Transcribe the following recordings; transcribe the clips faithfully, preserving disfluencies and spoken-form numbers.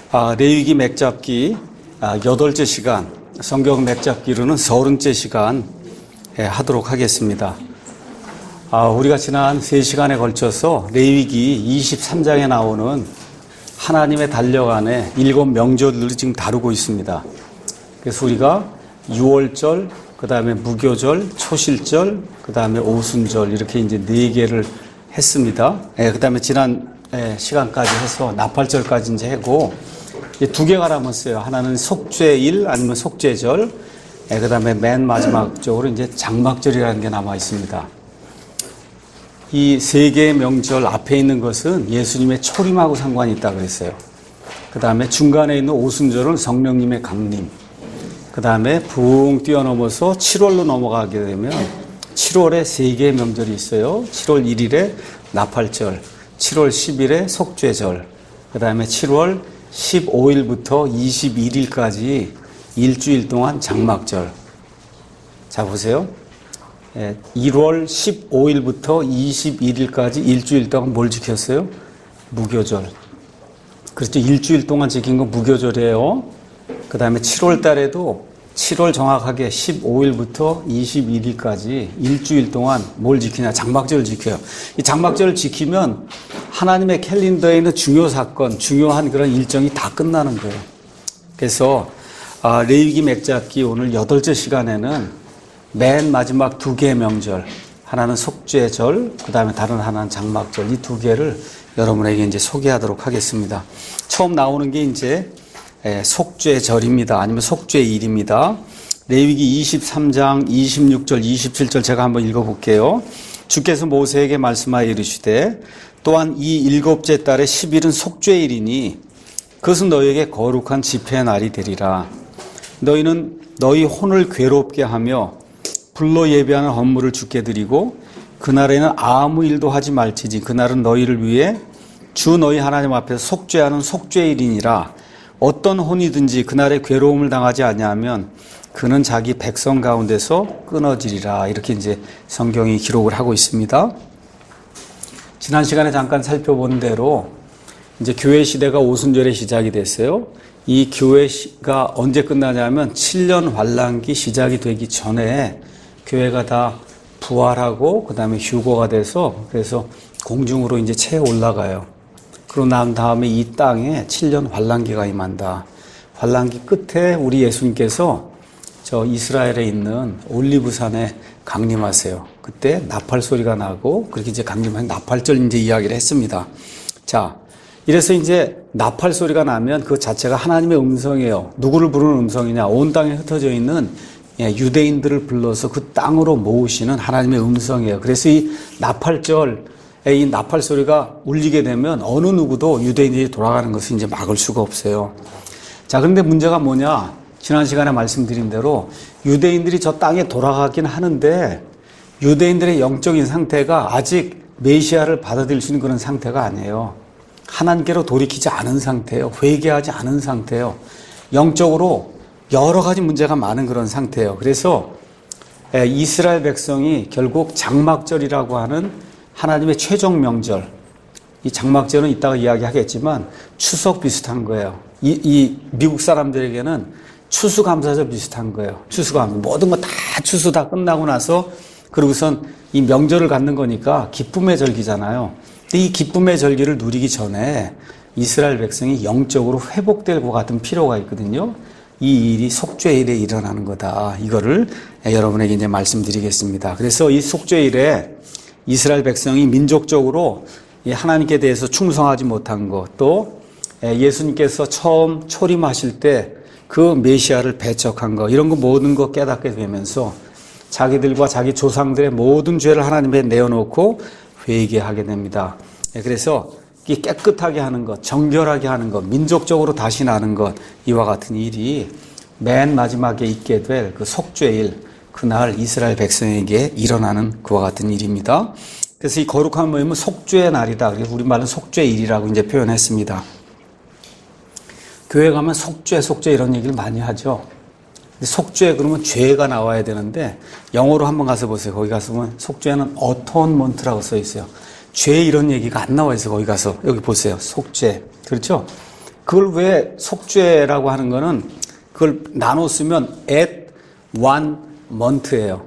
아, 레위기 맥잡기 아, 여덟째 시간, 성경 맥잡기로는 서른째 시간 예, 하도록 하겠습니다. 아, 우리가 지난 세 시간에 걸쳐서 레위기 이십삼 장에 나오는 하나님의 달력안에 일곱 명절을 지금 다루고 있습니다. 그래서 우리가 유월절, 그 다음에 무교절, 초실절, 그 다음에 오순절 이렇게 이제 네 개를 했습니다. 예, 그 다음에 지난 예, 시간까지 해서 나팔절까지 이제 하고 두 개가 남았어요. 하나는 속죄일 아니면 속죄절, 예, 그 다음에 맨 마지막적으로 이제 장막절이라는 게 남아 있습니다. 이 세 개의 명절 앞에 있는 것은 예수님의 초림하고 상관이 있다 그랬어요. 그 다음에 중간에 있는 오순절은 성령님의 강림. 그 다음에 붕 뛰어넘어서 칠월로 넘어가게 되면 칠월에 세 개의 명절이 있어요. 칠월 일일에 나팔절, 칠월 십일에 속죄절, 그 다음에 칠월 십오일부터 이십일일까지 일주일 동안 장막절. 자, 보세요. 일월 십오일부터 이십일일까지 일주일 동안 뭘 지켰어요? 무교절. 그렇죠. 일주일 동안 지킨 건 무교절이에요. 그 다음에 칠월 달에도 칠월 정확하게 십오일부터 이십일일까지 일주일 동안 뭘 지키냐? 장막절을 지켜요. 이 장막절을 지키면 하나님의 캘린더에 있는 중요 사건, 중요한 그런 일정이 다 끝나는 거예요. 그래서 아, 레위기 맥잡기 오늘 여덟째 시간에는 맨 마지막 두 개의 명절, 하나는 속죄절, 그 다음에 다른 하나는 장막절, 이 두 개를 여러분에게 이제 소개하도록 하겠습니다. 처음 나오는 게 이제 속죄절입니다. 아니면 속죄일입니다. 레위기 이십삼 장 이십육 절, 이십칠 절 제가 한번 읽어볼게요. 주께서 모세에게 말씀하여 이르시되 또한 이 일곱째 달의 십 일은 속죄일이니 그것은 너희에게 거룩한 집회의 날이 되리라. 너희는 너희 혼을 괴롭게 하며 불로 예배하는 헌물을 주께 드리고 그날에는 아무 일도 하지 말지니 그날은 너희를 위해 주 너희 하나님 앞에서 속죄하는 속죄일이니라. 어떤 혼이든지 그날에 괴로움을 당하지 아니하면 그는 자기 백성 가운데서 끊어지리라. 이렇게 이제 성경이 기록을 하고 있습니다. 지난 시간에 잠깐 살펴본 대로 이제 교회 시대가 오순절에 시작이 됐어요. 이 교회가 언제 끝나냐면 칠 년 환란기 시작이 되기 전에 교회가 다 부활하고 그 다음에 휴거가 돼서 그래서 공중으로 이제 채 올라가요. 그러고 난 다음에 이 땅에 칠 년 환란기가 임한다. 환란기 끝에 우리 예수님께서 저 이스라엘에 있는 올리브산에 강림하세요. 그때 나팔 소리가 나고 그렇게 이제 강림한 나팔절 이제 이야기를 했습니다. 자, 이래서 이제 나팔 소리가 나면 그 자체가 하나님의 음성이에요. 누구를 부르는 음성이냐? 온 땅에 흩어져 있는 유대인들을 불러서 그 땅으로 모으시는 하나님의 음성이에요. 그래서 이 나팔절에 이 나팔 소리가 울리게 되면 어느 누구도 유대인들이 돌아가는 것을 이제 막을 수가 없어요. 자, 그런데 문제가 뭐냐? 지난 시간에 말씀드린 대로 유대인들이 저 땅에 돌아가긴 하는데 유대인들의 영적인 상태가 아직 메시아를 받아들일 수 있는 그런 상태가 아니에요. 하나님께로 돌이키지 않은 상태예요. 회개하지 않은 상태예요. 영적으로 여러 가지 문제가 많은 그런 상태예요. 그래서 이스라엘 백성이 결국 장막절이라고 하는 하나님의 최종 명절, 이 장막절은 이따가 이야기하겠지만 추석 비슷한 거예요. 이, 이 미국 사람들에게는 추수감사절 비슷한 거예요. 추수감 모든 거 다 추수 다 끝나고 나서 그러고선 이 명절을 갖는 거니까 기쁨의 절기잖아요. 근데 이 기쁨의 절기를 누리기 전에 이스라엘 백성이 영적으로 회복될 것 같은 필요가 있거든요. 이 일이 속죄일에 일어나는 거다. 이거를 여러분에게 이제 말씀드리겠습니다. 그래서 이 속죄일에 이스라엘 백성이 민족적으로 하나님께 대해서 충성하지 못한 것, 또 예수님께서 처음 초림하실 때 그 메시아를 배척한 것, 이런 거 모든 거 깨닫게 되면서 자기들과 자기 조상들의 모든 죄를 하나님께 내어놓고 회개하게 됩니다. 그래서 깨끗하게 하는 것, 정결하게 하는 것, 민족적으로 다시 나는 것, 이와 같은 일이 맨 마지막에 있게 될 그 속죄일, 그날 이스라엘 백성에게 일어나는 그와 같은 일입니다. 그래서 이 거룩한 모임은 속죄의 날이다. 그래서 우리말은 속죄일이라고 이제 표현했습니다. 교회 가면 속죄, 속죄 이런 얘기를 많이 하죠. 속죄 그러면 죄가 나와야 되는데 영어로 한번 가서 보세요. 거기 가서 보면 속죄는 어톤먼트라고 써 있어요. 죄 이런 얘기가 안 나와 있어요. 거기 가서 여기 보세요. 속죄. 그렇죠? 그걸 왜 속죄라고 하는 거는 그걸 나눠 쓰면 at one month예요.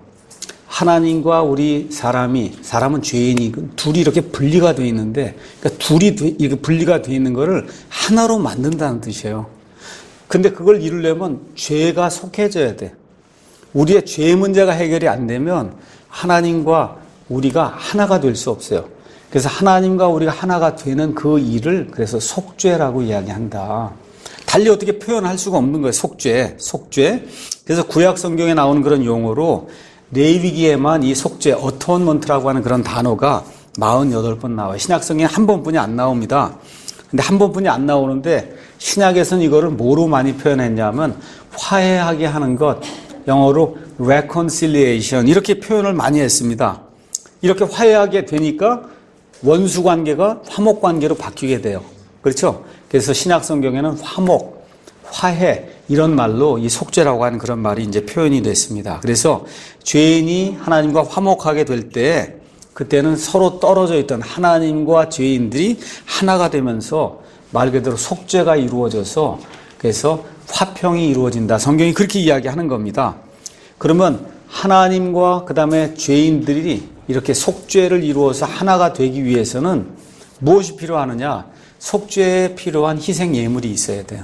하나님과 우리 사람이, 사람은 죄인이 둘이 이렇게 분리가 되어 있는데, 그러니까 둘이 이렇게 분리가 되어 있는 거를 하나로 만든다는 뜻이에요. 근데 그걸 이루려면 죄가 속해져야 돼. 우리의 죄 문제가 해결이 안 되면 하나님과 우리가 하나가 될 수 없어요. 그래서 하나님과 우리가 하나가 되는 그 일을 그래서 속죄라고 이야기한다. 달리 어떻게 표현할 수가 없는 거예요. 속죄, 속죄. 그래서 구약 성경에 나오는 그런 용어로 레위기에만 이 속죄, 어토먼트라고 하는 그런 단어가 사십팔 번 나와요. 신약성경에 한 번뿐이 안 나옵니다. 근데 한 번뿐이 안 나오는데 신약에서는 이거를 뭐로 많이 표현했냐면 화해하게 하는 것, 영어로 reconciliation 이렇게 표현을 많이 했습니다. 이렇게 화해하게 되니까 원수 관계가 화목 관계로 바뀌게 돼요. 그렇죠? 그래서 신약 성경에는 화목, 화해 이런 말로 이 속죄라고 하는 그런 말이 이제 표현이 됐습니다. 그래서 죄인이 하나님과 화목하게 될 때 그때는 서로 떨어져 있던 하나님과 죄인들이 하나가 되면서 말 그대로 속죄가 이루어져서 그래서 화평이 이루어진다. 성경이 그렇게 이야기하는 겁니다. 그러면 하나님과 그 다음에 죄인들이 이렇게 속죄를 이루어서 하나가 되기 위해서는 무엇이 필요하느냐? 속죄에 필요한 희생 예물이 있어야 돼요.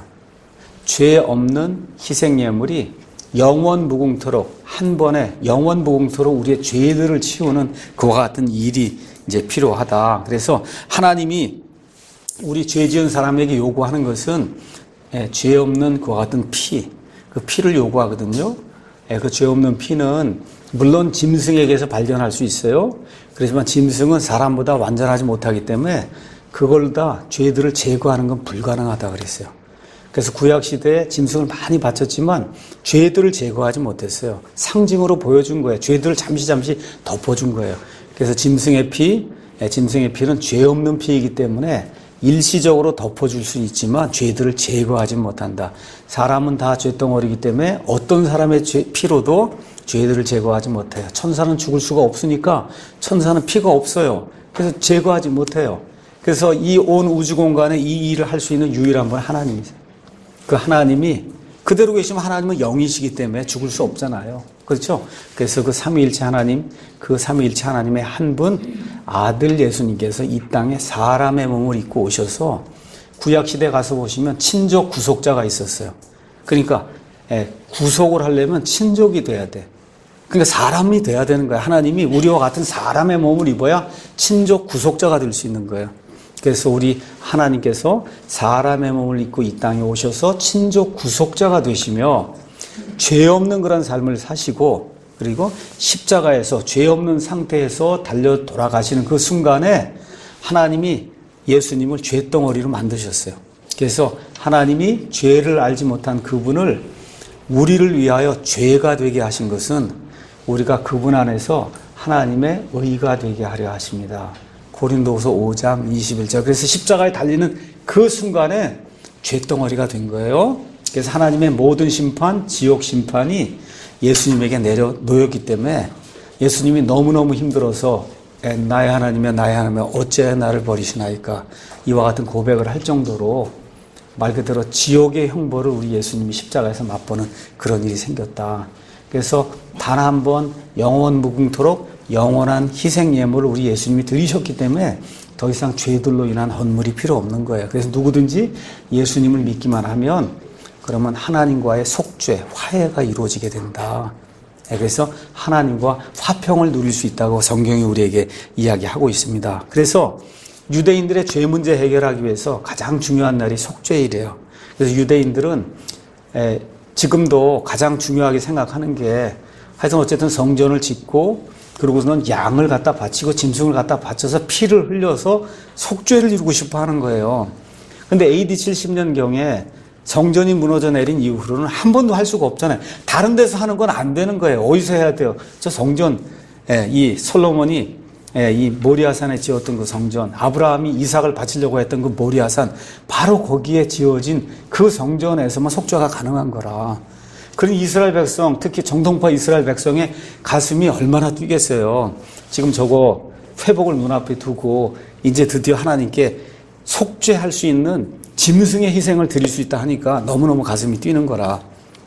죄 없는 희생 예물이 영원 무궁토록 한 번에 영원 무궁토록 우리의 죄들을 치우는 그와 같은 일이 이제 필요하다. 그래서 하나님이 우리 죄 지은 사람에게 요구하는 것은 예, 죄 없는 그와 같은 피, 그 피를 요구하거든요. 예, 그 죄 없는 피는 물론 짐승에게서 발견할 수 있어요. 그렇지만 짐승은 사람보다 완전하지 못하기 때문에 그걸 다 죄들을 제거하는 건 불가능하다 그랬어요. 그래서 구약시대에 짐승을 많이 바쳤지만 죄들을 제거하지 못했어요. 상징으로 보여준 거예요. 죄들을 잠시 잠시 덮어준 거예요. 그래서 짐승의 피, 짐승의 피는 죄 없는 피이기 때문에 일시적으로 덮어줄 수 있지만 죄들을 제거하지 못한다. 사람은 다 죄덩어리이기 때문에 어떤 사람의 죄, 피로도 죄들을 제거하지 못해요. 천사는 죽을 수가 없으니까 천사는 피가 없어요. 그래서 제거하지 못해요. 그래서 이 온 우주 공간에 이 일을 할 수 있는 유일한 분 하나님이세요. 그 하나님이 그대로 계시면 하나님은 영이시기 때문에 죽을 수 없잖아요. 그렇죠? 그래서 그 삼위일체 하나님, 그 삼위일체 하나님의 한 분 아들 예수님께서 이 땅에 사람의 몸을 입고 오셔서 구약시대에 가서 보시면 친족 구속자가 있었어요. 그러니까 구속을 하려면 친족이 돼야 돼. 그러니까 사람이 돼야 되는 거야. 하나님이 우리와 같은 사람의 몸을 입어야 친족 구속자가 될 수 있는 거예요. 그래서 우리 하나님께서 사람의 몸을 입고 이 땅에 오셔서 친족 구속자가 되시며 죄 없는 그런 삶을 사시고 그리고 십자가에서 죄 없는 상태에서 달려 돌아가시는 그 순간에 하나님이 예수님을 죄덩어리로 만드셨어요. 그래서 하나님이 죄를 알지 못한 그분을 우리를 위하여 죄가 되게 하신 것은 우리가 그분 안에서 하나님의 의가 되게 하려 하십니다. 고린도후서 오 장 이십일 절. 그래서 십자가에 달리는 그 순간에 죄덩어리가 된 거예요. 그래서 하나님의 모든 심판, 지옥 심판이 예수님에게 내려 놓였기 때문에 예수님이 너무너무 힘들어서 나의 하나님이여 나의 하나님이여 어찌하여 나를 버리시나이까 이와 같은 고백을 할 정도로 말 그대로 지옥의 형벌을 우리 예수님이 십자가에서 맛보는 그런 일이 생겼다. 그래서 단 한 번 영원 무궁토록 영원한 희생 예물을 우리 예수님이 드리셨기 때문에 더 이상 죄들로 인한 헌물이 필요 없는 거예요. 그래서 누구든지 예수님을 믿기만 하면 그러면 하나님과의 속죄, 화해가 이루어지게 된다. 그래서 하나님과 화평을 누릴 수 있다고 성경이 우리에게 이야기하고 있습니다. 그래서 유대인들의 죄 문제 해결하기 위해서 가장 중요한 날이 속죄일이에요. 그래서 유대인들은 지금도 가장 중요하게 생각하는 게 하여튼 어쨌든 성전을 짓고 그러고서는 양을 갖다 바치고 짐승을 갖다 바쳐서 피를 흘려서 속죄를 이루고 싶어 하는 거예요. 근데 에이디 칠십 년경에 성전이 무너져 내린 이후로는 한 번도 할 수가 없잖아요. 다른 데서 하는 건 안 되는 거예요. 어디서 해야 돼요? 저 성전, 이 솔로몬이 이 모리아산에 지었던 그 성전, 아브라함이 이삭을 바치려고 했던 그 모리아산, 바로 거기에 지어진 그 성전에서만 속죄가 가능한 거라. 그런 이스라엘 백성, 특히 정통파 이스라엘 백성의 가슴이 얼마나 뛰겠어요. 지금 저거 회복을 눈앞에 두고 이제 드디어 하나님께 속죄할 수 있는 짐승의 희생을 드릴 수 있다 하니까 너무너무 가슴이 뛰는 거라.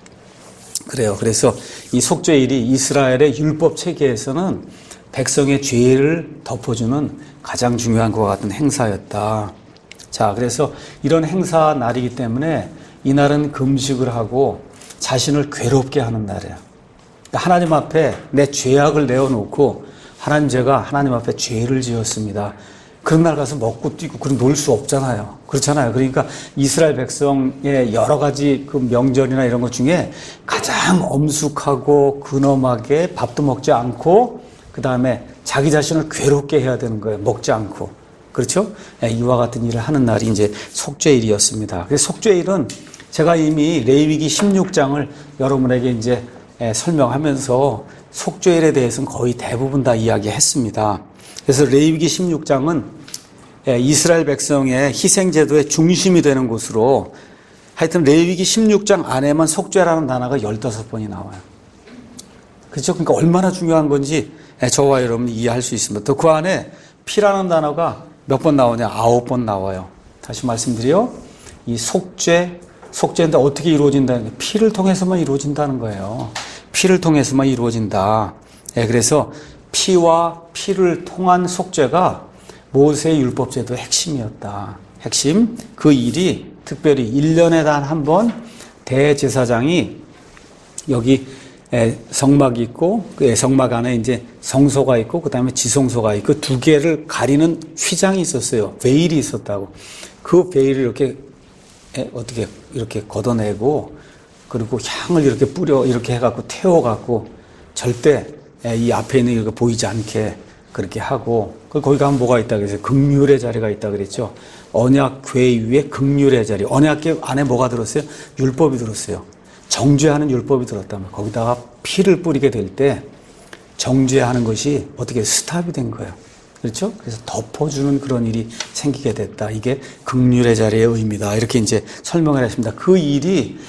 그래요. 그래서 이 속죄일이 이스라엘의 율법 체계에서는 백성의 죄를 덮어주는 가장 중요한 것과 같은 행사였다. 자, 그래서 이런 행사 날이기 때문에 이날은 금식을 하고 자신을 괴롭게 하는 날이에요. 하나님 앞에 내 죄악을 내어놓고 하나님, 제가 하나님 앞에 죄를 지었습니다. 그런 날 가서 먹고 뛰고 그럼 놀 수 없잖아요. 그렇잖아요. 그러니까 이스라엘 백성의 여러 가지 그 명절이나 이런 것 중에 가장 엄숙하고 근엄하게 밥도 먹지 않고 그 다음에 자기 자신을 괴롭게 해야 되는 거예요. 먹지 않고. 그렇죠? 이와 같은 일을 하는 날이 이제 속죄일이었습니다. 그래서 속죄일은 제가 이미 레위기 십육 장을 여러분에게 이제 설명하면서 속죄일에 대해서는 거의 대부분 다 이야기했습니다. 그래서 레위기 십육 장은 이스라엘 백성의 희생제도의 중심이 되는 곳으로, 하여튼 레위기 십육 장 안에만 속죄라는 단어가 열다섯 번이 나와요. 그렇죠? 그러니까 얼마나 중요한 건지 저와 여러분이 이해할 수 있습니다. 또 그 안에 피라는 단어가 몇 번 나오냐? 아홉 번 나와요. 다시 말씀드려, 이 속죄, 속죄인데 어떻게 이루어진다는 게 피를 통해서만 이루어진다는 거예요. 피를 통해서만 이루어진다. 예, 그래서 피와 피를 통한 속죄가 모세의 율법제도의 핵심이었다. 핵심. 그 일이 특별히 일 년에 단 한 번 대제사장이 여기 성막이 있고 그 성막 안에 이제 성소가 있고 그 다음에 지성소가 있고 두 개를 가리는 휘장이 있었어요. 베일이 있었다고. 그 베일을 이렇게 어떻게 이렇게 걷어내고 그리고 향을 이렇게 뿌려 이렇게 해갖고 태워갖고 절대 이 앞에 있는 이렇게 보이지 않게 그렇게 하고, 거기 가면 뭐가 있다 그랬어요? 긍휼의 자리가 있다 그랬죠. 언약궤 위에 긍휼의 자리. 언약궤 안에 뭐가 들었어요? 율법이 들었어요. 정죄하는 율법이 들었다면 거기다가 피를 뿌리게 될 때 정죄하는 것이 어떻게 스탑이 된 거예요. 그렇죠? 그래서 덮어주는 그런 일이 생기게 됐다. 이게 긍휼의 자리의 의미다. 이렇게 이제 설명을 했습니다. 그 일이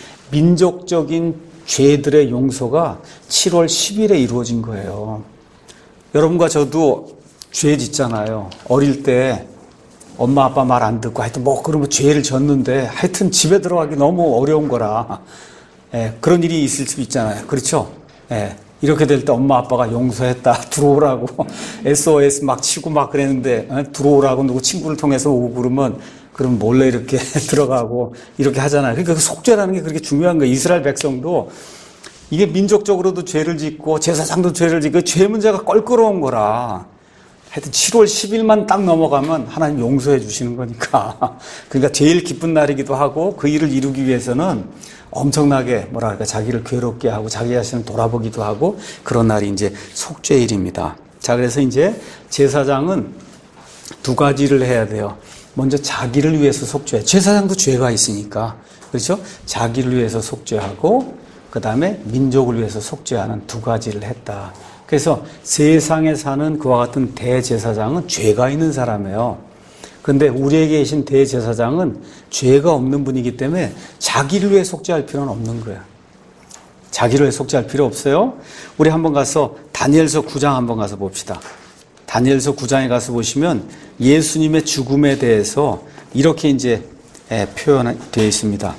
민족적인 죄들의 용서가 칠월 십일에 이루어진 거예요. 여러분과 저도 죄 짓잖아요. 어릴 때 엄마 아빠 말 안 듣고 하여튼 뭐 그러면 죄를 졌는데 하여튼 집에 들어가기 너무 어려운 거라 예, 그런 일이 있을 수 있잖아요. 그렇죠? 예, 이렇게 될 때 엄마 아빠가 용서했다 들어오라고 에스오에스 막 치고 막 그랬는데 예, 들어오라고 누구 친구를 통해서 오고 그러면 그럼 몰래 이렇게 들어가고 이렇게 하잖아요. 그러니까 그 속죄라는 게 그렇게 중요한 거예요. 이스라엘 백성도 이게 민족적으로도 죄를 짓고 제사장도 죄를 짓고 죄 문제가 껄끄러운 거라 하여튼 칠월 십일만 딱 넘어가면 하나님 용서해 주시는 거니까 그러니까 제일 기쁜 날이기도 하고 그 일을 이루기 위해서는 엄청나게 뭐랄까 자기를 괴롭게 하고 자기 자신을 돌아보기도 하고 그런 날이 이제 속죄일입니다. 자, 그래서 이제 제사장은 두 가지를 해야 돼요. 먼저 자기를 위해서 속죄. 제사장도 죄가 있으니까 그렇죠? 자기를 위해서 속죄하고 그 다음에 민족을 위해서 속죄하는 두 가지를 했다. 그래서 세상에 사는 그와 같은 대제사장은 죄가 있는 사람이에요. 그런데 우리에게 계신 대제사장은 죄가 없는 분이기 때문에 자기를 위해 속죄할 필요는 없는 거예요. 자기를 위해 속죄할 필요 없어요. 우리 한번 가서 다니엘서 구 장 한번 가서 봅시다. 다니엘서 구 장에 가서 보시면 예수님의 죽음에 대해서 이렇게 이제 표현되어 있습니다.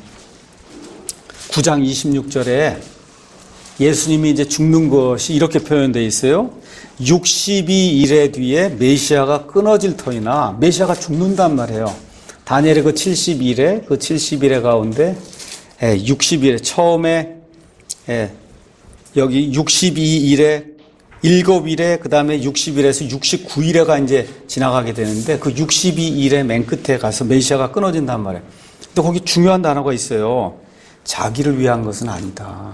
구 장 이십육 절에 예수님이 이제 죽는 것이 이렇게 표현되어 있어요. 육십이 일의 뒤에 메시아가 끊어질 터이나 메시아가 죽는단 말이에요. 다니엘의 그 칠십 일에 그 칠십 일의 가운데 육십 일에 처음에 여기 육십이 일에 일곱 일에 그 다음에 육십 일에서 육십구 일에가 이제 지나가게 되는데 그 육십이 일의 맨 끝에 가서 메시아가 끊어진단 말이에요. 근데 거기 중요한 단어가 있어요. 자기를 위한 것은 아니다.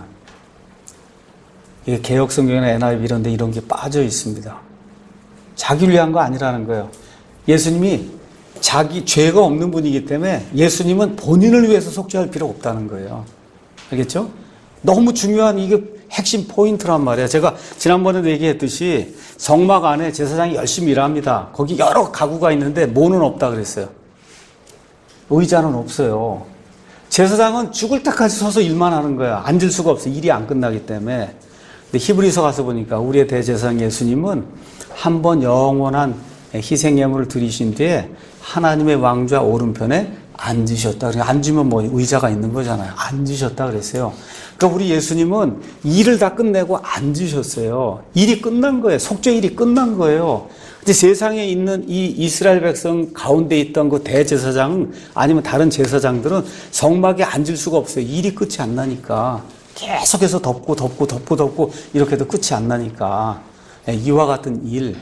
이게 개혁성경이나 엔아이브이 이런 데 이런 게 빠져 있습니다. 자기를 위한 거 아니라는 거예요. 예수님이 자기 죄가 없는 분이기 때문에 예수님은 본인을 위해서 속죄할 필요 없다는 거예요. 알겠죠? 너무 중요한 이게 핵심 포인트란 말이에요. 제가 지난번에도 얘기했듯이 성막 안에 제사장이 열심히 일합니다. 거기 여러 가구가 있는데 뭐는 없다 그랬어요. 의자는 없어요. 제사장은 죽을 때까지 서서 일만 하는 거야. 앉을 수가 없어. 일이 안 끝나기 때문에. 근데 히브리서 가서 보니까 우리의 대제사장 예수님은 한 번 영원한 희생 예물을 드리신 뒤에 하나님의 왕좌 오른편에 앉으셨다. 그러니까 앉으면 뭐 의자가 있는 거잖아요. 앉으셨다 그랬어요. 그러니까 우리 예수님은 일을 다 끝내고 앉으셨어요. 일이 끝난 거예요. 속죄 일이 끝난 거예요. 근데 세상에 있는 이 이스라엘 백성 가운데 있던 그 대제사장 아니면 다른 제사장들은 성막에 앉을 수가 없어요. 일이 끝이 안 나니까. 계속해서 덮고 덮고 덮고 덮고 이렇게 해도 끝이 안 나니까. 이와 같은 일,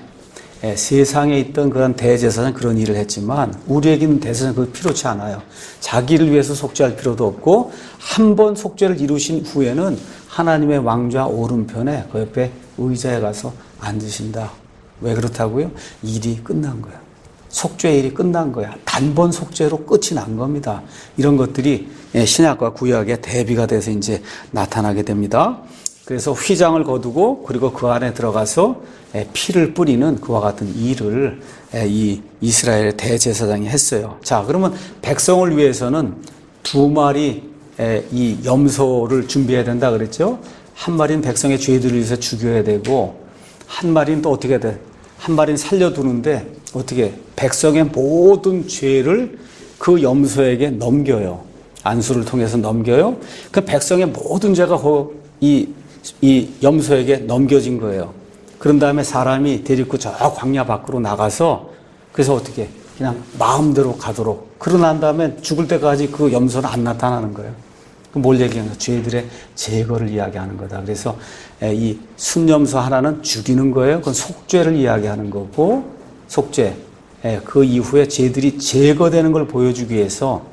세상에 있던 그런 대제사장은 그런 일을 했지만 우리에게는 대제사장은 그거 필요치 않아요. 자기를 위해서 속죄할 필요도 없고 한 번 속죄를 이루신 후에는 하나님의 왕좌 오른편에 그 옆에 의자에 가서 앉으신다. 왜 그렇다고요? 일이 끝난 거야. 속죄 일이 끝난 거야. 단번 속죄로 끝이 난 겁니다. 이런 것들이 신약과 구약의 대비가 돼서 이제 나타나게 됩니다. 그래서 휘장을 거두고 그리고 그 안에 들어가서 피를 뿌리는 그와 같은 일을 이 이스라엘 대제사장이 했어요. 자, 그러면 백성을 위해서는 두 마리 이 염소를 준비해야 된다 그랬죠? 한 마리는 백성의 죄들을 위해서 죽여야 되고 한 마리는 또 어떻게 돼? 한 마리는 살려두는데 어떻게? 백성의 모든 죄를 그 염소에게 넘겨요. 안수를 통해서 넘겨요. 그 백성의 모든 죄가 이, 이 염소에게 넘겨진 거예요. 그런 다음에 사람이 데리고 저 광야 밖으로 나가서 그래서 어떻게? 그냥 마음대로 가도록. 그러고 난 다음에 죽을 때까지 그 염소는 안 나타나는 거예요. 뭘 얘기하는 거야? 죄들의 제거를 이야기하는 거다. 그래서 이 순염소 하나는 죽이는 거예요. 그건 속죄를 이야기하는 거고, 속죄. 그 이후에 죄들이 제거되는 걸 보여주기 위해서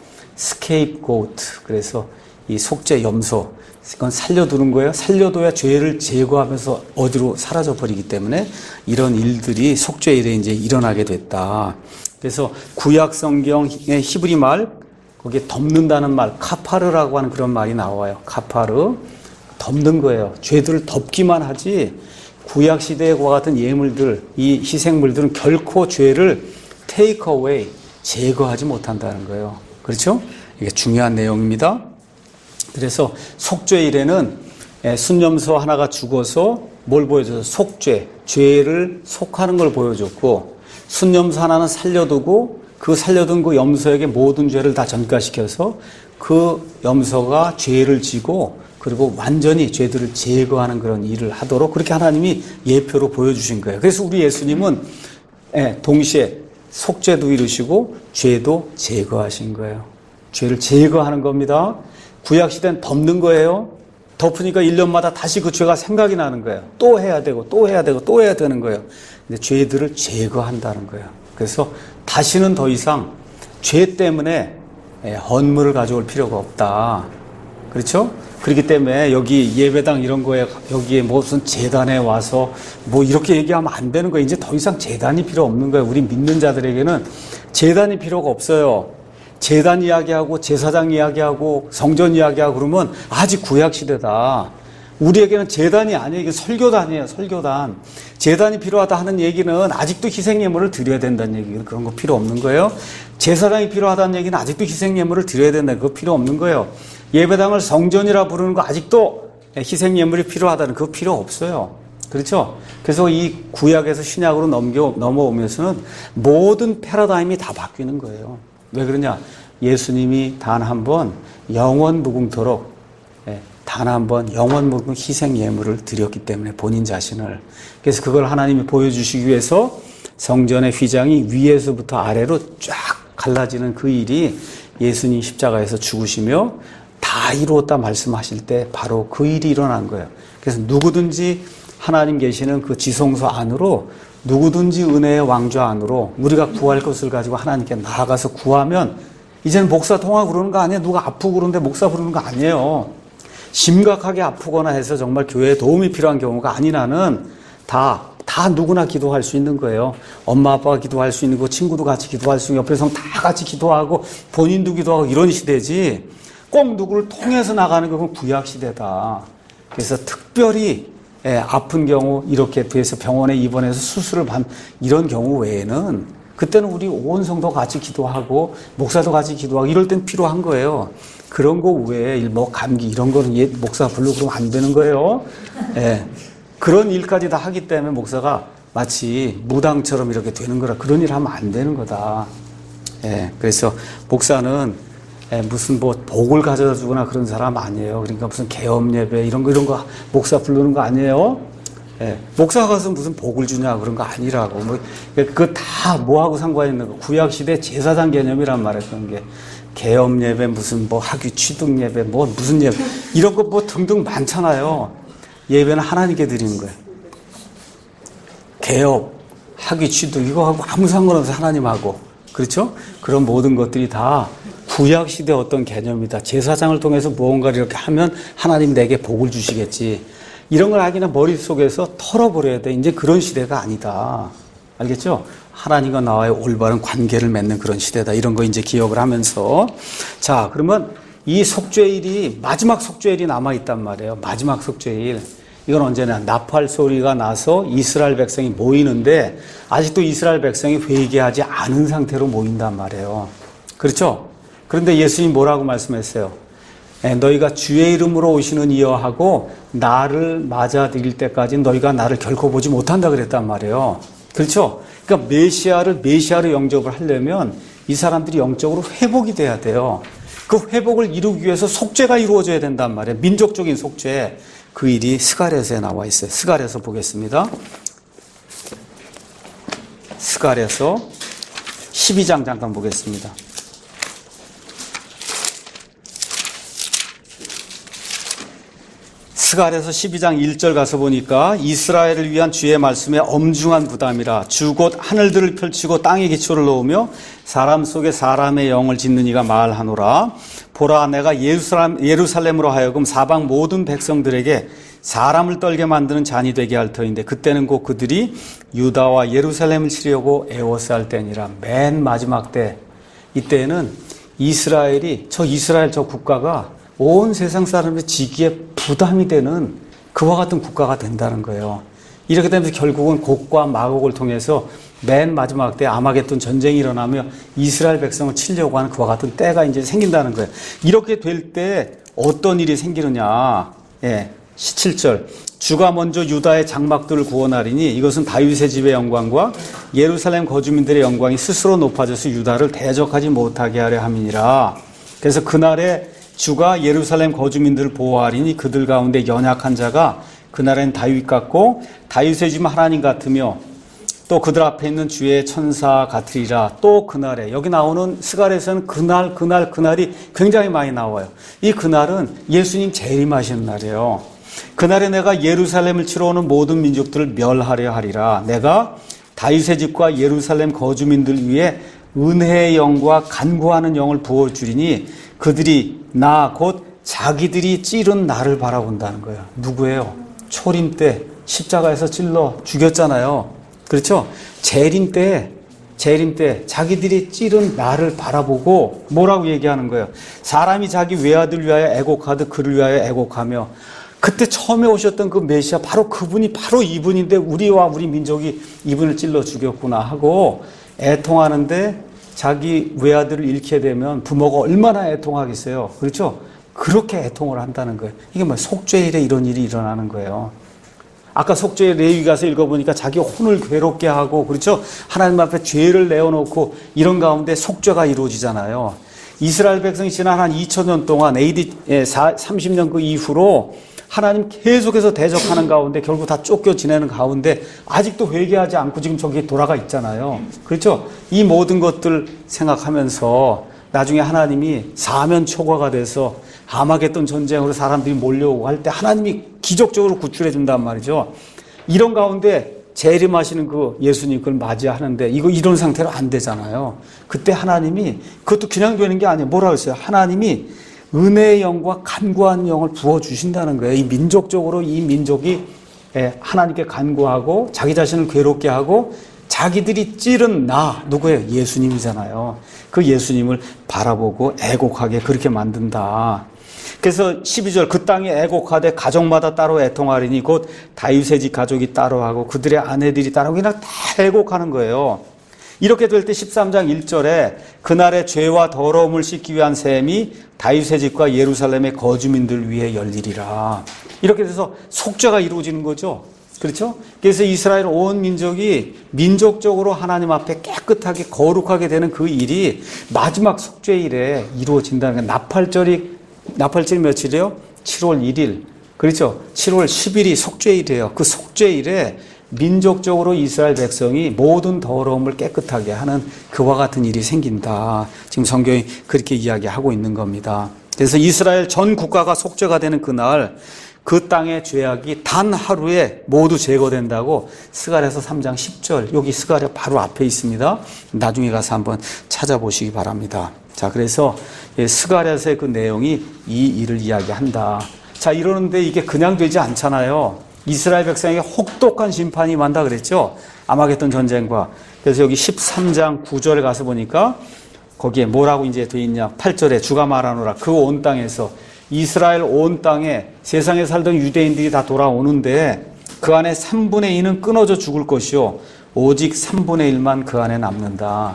스케이프고트. 그래서 이 속죄 염소. 그건 살려두는 거예요. 살려둬야 죄를 제거하면서 어디로 사라져 버리기 때문에 이런 일들이 속죄 일에 이제 일어나게 됐다. 그래서 구약 성경의 히브리 말, 거기에 덮는다는 말, 카파르라고 하는 그런 말이 나와요. 카파르. 덮는 거예요. 죄들을 덮기만 하지 구약 시대와 같은 예물들, 이 희생물들은 결코 죄를 take away, 제거하지 못한다는 거예요. 그렇죠? 이게 중요한 내용입니다. 그래서 속죄일에는 순염소 하나가 죽어서 뭘 보여줘서 속죄, 죄를 속하는 걸 보여줬고 순염소 하나는 살려두고 그 살려둔 그 염소에게 모든 죄를 다 전가시켜서 그 염소가 죄를 지고 그리고 완전히 죄들을 제거하는 그런 일을 하도록 그렇게 하나님이 예표로 보여주신 거예요. 그래서 우리 예수님은 동시에 속죄도 이루시고 죄도 제거하신 거예요. 죄를 제거하는 겁니다. 구약시대는 덮는 거예요. 덮으니까 일 년마다 다시 그 죄가 생각이 나는 거예요. 또 해야 되고 또 해야 되고 또 해야 되는 거예요. 근데 죄들을 제거한다는 거예요. 그래서 다시는 더 이상 죄 때문에 헌물을 가져올 필요가 없다. 그렇죠? 그렇기 때문에 여기 예배당 이런 거에 여기에 무슨 제단에 와서 뭐 이렇게 얘기하면 안 되는 거예요. 이제 더 이상 제단이 필요 없는 거예요. 우리 믿는 자들에게는 제단이 필요가 없어요. 제단 이야기하고 제사장 이야기하고 성전 이야기하고 그러면 아직 구약 시대다. 우리에게는 제단이 아니에요. 이게 설교단이에요. 설교단. 제단이 필요하다 하는 얘기는 아직도 희생예물을 드려야 된다는 얘기예요. 그런 거 필요 없는 거예요. 제사장이 필요하다는 얘기는 아직도 희생예물을 드려야 된다. 그거 필요 없는 거예요. 예배당을 성전이라 부르는 거 아직도 희생예물이 필요하다는 그거 필요 없어요. 그렇죠? 그래서 이 구약에서 신약으로 넘겨, 넘어오면서는 모든 패러다임이 다 바뀌는 거예요. 왜 그러냐? 예수님이 단 한 번 영원 무궁토록 단 한 번 영원 무궁 희생 예물을 드렸기 때문에 본인 자신을. 그래서 그걸 하나님이 보여주시기 위해서 성전의 휘장이 위에서부터 아래로 쫙 갈라지는 그 일이 예수님 십자가에서 죽으시며 다 이루었다 말씀하실 때 바로 그 일이 일어난 거예요. 그래서 누구든지 하나님 계시는 그 지성소 안으로 누구든지 은혜의 왕좌 안으로 우리가 구할 것을 가지고 하나님께 나아가서 구하면 이제는 목사 통화 그러는 거 아니에요. 누가 아프고 그러는데 목사 부르는 거 아니에요. 심각하게 아프거나 해서 정말 교회에 도움이 필요한 경우가 아니라는 다, 다 누구나 기도할 수 있는 거예요. 엄마 아빠가 기도할 수 있는 거, 친구도 같이 기도할 수 있는 거, 옆에서 다 같이 기도하고 본인도 기도하고 이런 시대지 꼭 누구를 통해서 나가는 건 구약 시대다. 그래서 특별히 예, 아픈 경우 이렇게 돼서 병원에 입원해서 수술을 받는 이런 경우 외에는 그때는 우리 온 성도 같이 기도하고 목사도 같이 기도하고 이럴 땐 필요한 거예요. 그런 거 외에 뭐 감기 이런 거는 예, 목사 부르고 그러면 안 되는 거예요. 예, 그런 일까지 다 하기 때문에 목사가 마치 무당처럼 이렇게 되는 거라 그런 일 하면 안 되는 거다. 예, 그래서 목사는 예, 무슨 뭐 복을 가져다 주거나 그런 사람 아니에요. 그러니까 무슨 계엄 예배 이런 거 이런 거 목사 부르는 거 아니에요. 예, 목사가 가서 무슨 복을 주냐 그런 거 아니라고. 뭐 그거 다 뭐하고 상관이 있는 거. 구약 시대 제사장 개념이란 말이에요. 그런 게 계엄 예배 무슨 뭐 학위 취득 예배 뭐 무슨 예배 이런 거 뭐 등등 많잖아요. 예배는 하나님께 드리는 거예요. 개업, 학위 취득 이거하고 아무 상관없어요. 하나님하고. 그렇죠? 그런 모든 것들이 다 구약 시대 어떤 개념이다. 제사장을 통해서 무언가를 이렇게 하면 하나님 내게 복을 주시겠지. 이런 걸 하기는 머릿속에서 털어버려야 돼. 이제 그런 시대가 아니다. 알겠죠? 하나님과 나와의 올바른 관계를 맺는 그런 시대다. 이런 거 이제 기억을 하면서. 자, 그러면 이 속죄일이, 마지막 속죄일이 남아있단 말이에요. 마지막 속죄일. 이건 언제나 나팔 소리가 나서 이스라엘 백성이 모이는데 아직도 이스라엘 백성이 회개하지 않은 상태로 모인단 말이에요. 그렇죠? 그런데 예수님이 뭐라고 말씀했어요? 예, 너희가 주의 이름으로 오시는 이여 하고 나를 맞아들일 때까지 너희가 나를 결코 보지 못한다 그랬단 말이에요. 그렇죠? 그러니까 메시아를 메시아로 영접을 하려면 이 사람들이 영적으로 회복이 돼야 돼요. 그 회복을 이루기 위해서 속죄가 이루어져야 된단 말이에요. 민족적인 속죄. 그 일이 스가랴서에 나와 있어요. 스가랴서 보겠습니다. 스가랴서 십이 장 잠깐 보겠습니다. 스가랴서 십이 장 일 절 가서 보니까 이스라엘을 위한 주의 말씀에 엄중한 부담이라 주 곧 하늘들을 펼치고 땅에 기초를 놓으며 사람 속에 사람의 영을 짓는 이가 말하노라. 보라 내가 예루살렘, 예루살렘으로 하여금 사방 모든 백성들에게 사람을 떨게 만드는 잔이 되게 할 터인데 그때는 곧 그들이 유다와 예루살렘을 치려고 애워싸 할 때니라. 맨 마지막 때 이때에는 이스라엘이 저 이스라엘 저 국가가 온 세상 사람의 지기에 부담이 되는 그와 같은 국가가 된다는 거예요. 이렇게 되면서 결국은 곡과 마곡을 통해서 맨 마지막 때 아마겟돈 전쟁이 일어나며 이스라엘 백성을 치려고 하는 그와 같은 때가 이제 생긴다는 거예요. 이렇게 될 때 어떤 일이 생기느냐. 예, 십칠 절. 주가 먼저 유다의 장막들을 구원하리니 이것은 다윗의 집의 영광과 예루살렘 거주민들의 영광이 스스로 높아져서 유다를 대적하지 못하게 하려 함이니라. 그래서 그날에 주가 예루살렘 거주민들을 보호하리니 그들 가운데 연약한 자가 그날엔 다윗 같고 다윗의 집 하나님 같으며 또 그들 앞에 있는 주의 천사 같으리라. 또 그날에 여기 나오는 스가랴에서는 그날 그날 그날이 굉장히 많이 나와요. 이 그날은 예수님 재림하시는 날이에요. 그날에 내가 예루살렘을 치러 오는 모든 민족들을 멸하려 하리라. 내가 다윗의 집과 예루살렘 거주민들 위에 은혜의 영과 간구하는 영을 부어주리니 그들이 나 곧 자기들이 찌른 나를 바라본다는 거예요. 누구예요? 초림 때 십자가에서 찔러 죽였잖아요. 그렇죠? 재림 때, 재림 때 자기들이 찌른 나를 바라보고 뭐라고 얘기하는 거예요? 사람이 자기 외아들 위하여 애곡하듯 그를 위하여 애곡하며 그때 처음에 오셨던 그 메시아 바로 그분이 바로 이분인데 우리와 우리 민족이 이분을 찔러 죽였구나 하고 애통하는데 자기 외아들을 잃게 되면 부모가 얼마나 애통하겠어요. 그렇죠? 그렇게 애통을 한다는 거예요. 이게 뭐 속죄일에 이런 일이 일어나는 거예요. 아까 속죄일 레위 가서 읽어보니까 자기 혼을 괴롭게 하고 그렇죠? 하나님 앞에 죄를 내어놓고 이런 가운데 속죄가 이루어지잖아요. 이스라엘 백성이 지난 한 이천 년 동안 에이디 삼십 년 그 이후로 하나님 계속해서 대적하는 가운데 결국 다 쫓겨 지내는 가운데 아직도 회개하지 않고 지금 저기에 돌아가 있잖아요. 그렇죠? 이 모든 것들 생각하면서 나중에 하나님이 사면 초과가 돼서 아마겟돈 전쟁으로 사람들이 몰려오고 할 때 하나님이 기적적으로 구출해 준단 말이죠. 이런 가운데 재림하시는 그 예수님 그걸 맞이하는데 이거 이런 상태로 안 되잖아요. 그때 하나님이 그것도 그냥 되는 게 아니에요. 뭐라고 했어요? 하나님이 은혜의 영과 간구하는 영을 부어주신다는 거예요. 이 민족적으로 이 민족이 하나님께 간구하고 자기 자신을 괴롭게 하고 자기들이 찌른 나, 누구예요? 예수님이잖아요. 그 예수님을 바라보고 애곡하게 그렇게 만든다. 그래서 십이 절 그 땅에 애곡하되 가족마다 따로 애통하리니 곧 다윗의 집 가족이 따로 하고 그들의 아내들이 따로 그냥 다 애곡하는 거예요. 이렇게 될 때 십삼 장 일 절에 그날의 죄와 더러움을 씻기 위한 셈이 다윗의 집과 예루살렘의 거주민들 위해 열리리라. 이렇게 돼서 속죄가 이루어지는 거죠. 그렇죠? 그래서 이스라엘 온 민족이 민족적으로 하나님 앞에 깨끗하게 거룩하게 되는 그 일이 마지막 속죄일에 이루어진다는 거예요. 나팔절이, 나팔절이 며칠이에요? 칠월 일일. 그렇죠? 칠월 십일이 속죄일이에요. 그 속죄일에 민족적으로 이스라엘 백성이 모든 더러움을 깨끗하게 하는 그와 같은 일이 생긴다. 지금 성경이 그렇게 이야기하고 있는 겁니다. 그래서 이스라엘 전 국가가 속죄가 되는 그날 그 땅의 죄악이 단 하루에 모두 제거된다고 스가랴서 삼 장 십 절, 여기 스가랴 바로 앞에 있습니다. 나중에 가서 한번 찾아보시기 바랍니다. 자, 그래서 스가랴서의 그 내용이 이 일을 이야기한다. 자, 이러는데 이게 그냥 되지 않잖아요. 이스라엘 백성에게 혹독한 심판이 임한다 그랬죠. 아마겟돈 전쟁과. 그래서 여기 십삼 장 구 절에 가서 보니까 거기에 뭐라고 이제 돼 있냐. 팔 절에 주가 말하노라. 그 온 땅에서 이스라엘 온 땅에 세상에 살던 유대인들이 다 돌아오는데 그 안에 삼분의 이는 끊어져 죽을 것이요 오직 삼분의 일만 그 안에 남는다.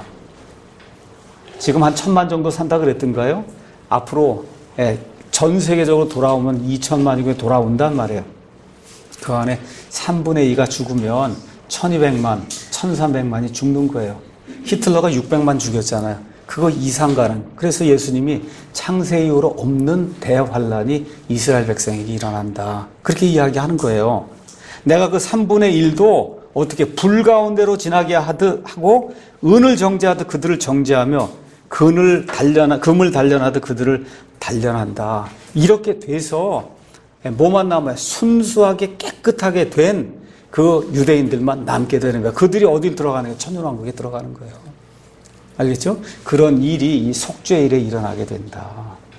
지금 한 천만 정도 산다 그랬던가요? 앞으로 전 세계적으로 돌아오면 이천만이 돌아온단 말이에요. 그 안에 삼분의 이가 죽으면 천이백만, 천삼백만이 죽는 거예요. 히틀러가 육백만 죽였잖아요. 그거 이상 가는. 그래서 예수님이 창세 이후로 없는 대환란이 이스라엘 백성에게 일어난다. 그렇게 이야기하는 거예요. 내가 그 삼분의 일도 어떻게 불 가운데로 지나게 하듯 하고 은을 정죄하듯 그들을 정죄하며 금을 단련하, 금을 단련하듯 그들을 단련한다. 이렇게 돼서 뭐만 남아요? 순수하게 깨끗하게 된 그 유대인들만 남게 되는 거예요. 그들이 어딜 들어가는 거예요? 천년왕국에 들어가는 거예요. 알겠죠? 그런 일이 이 속죄일에 일어나게 된다.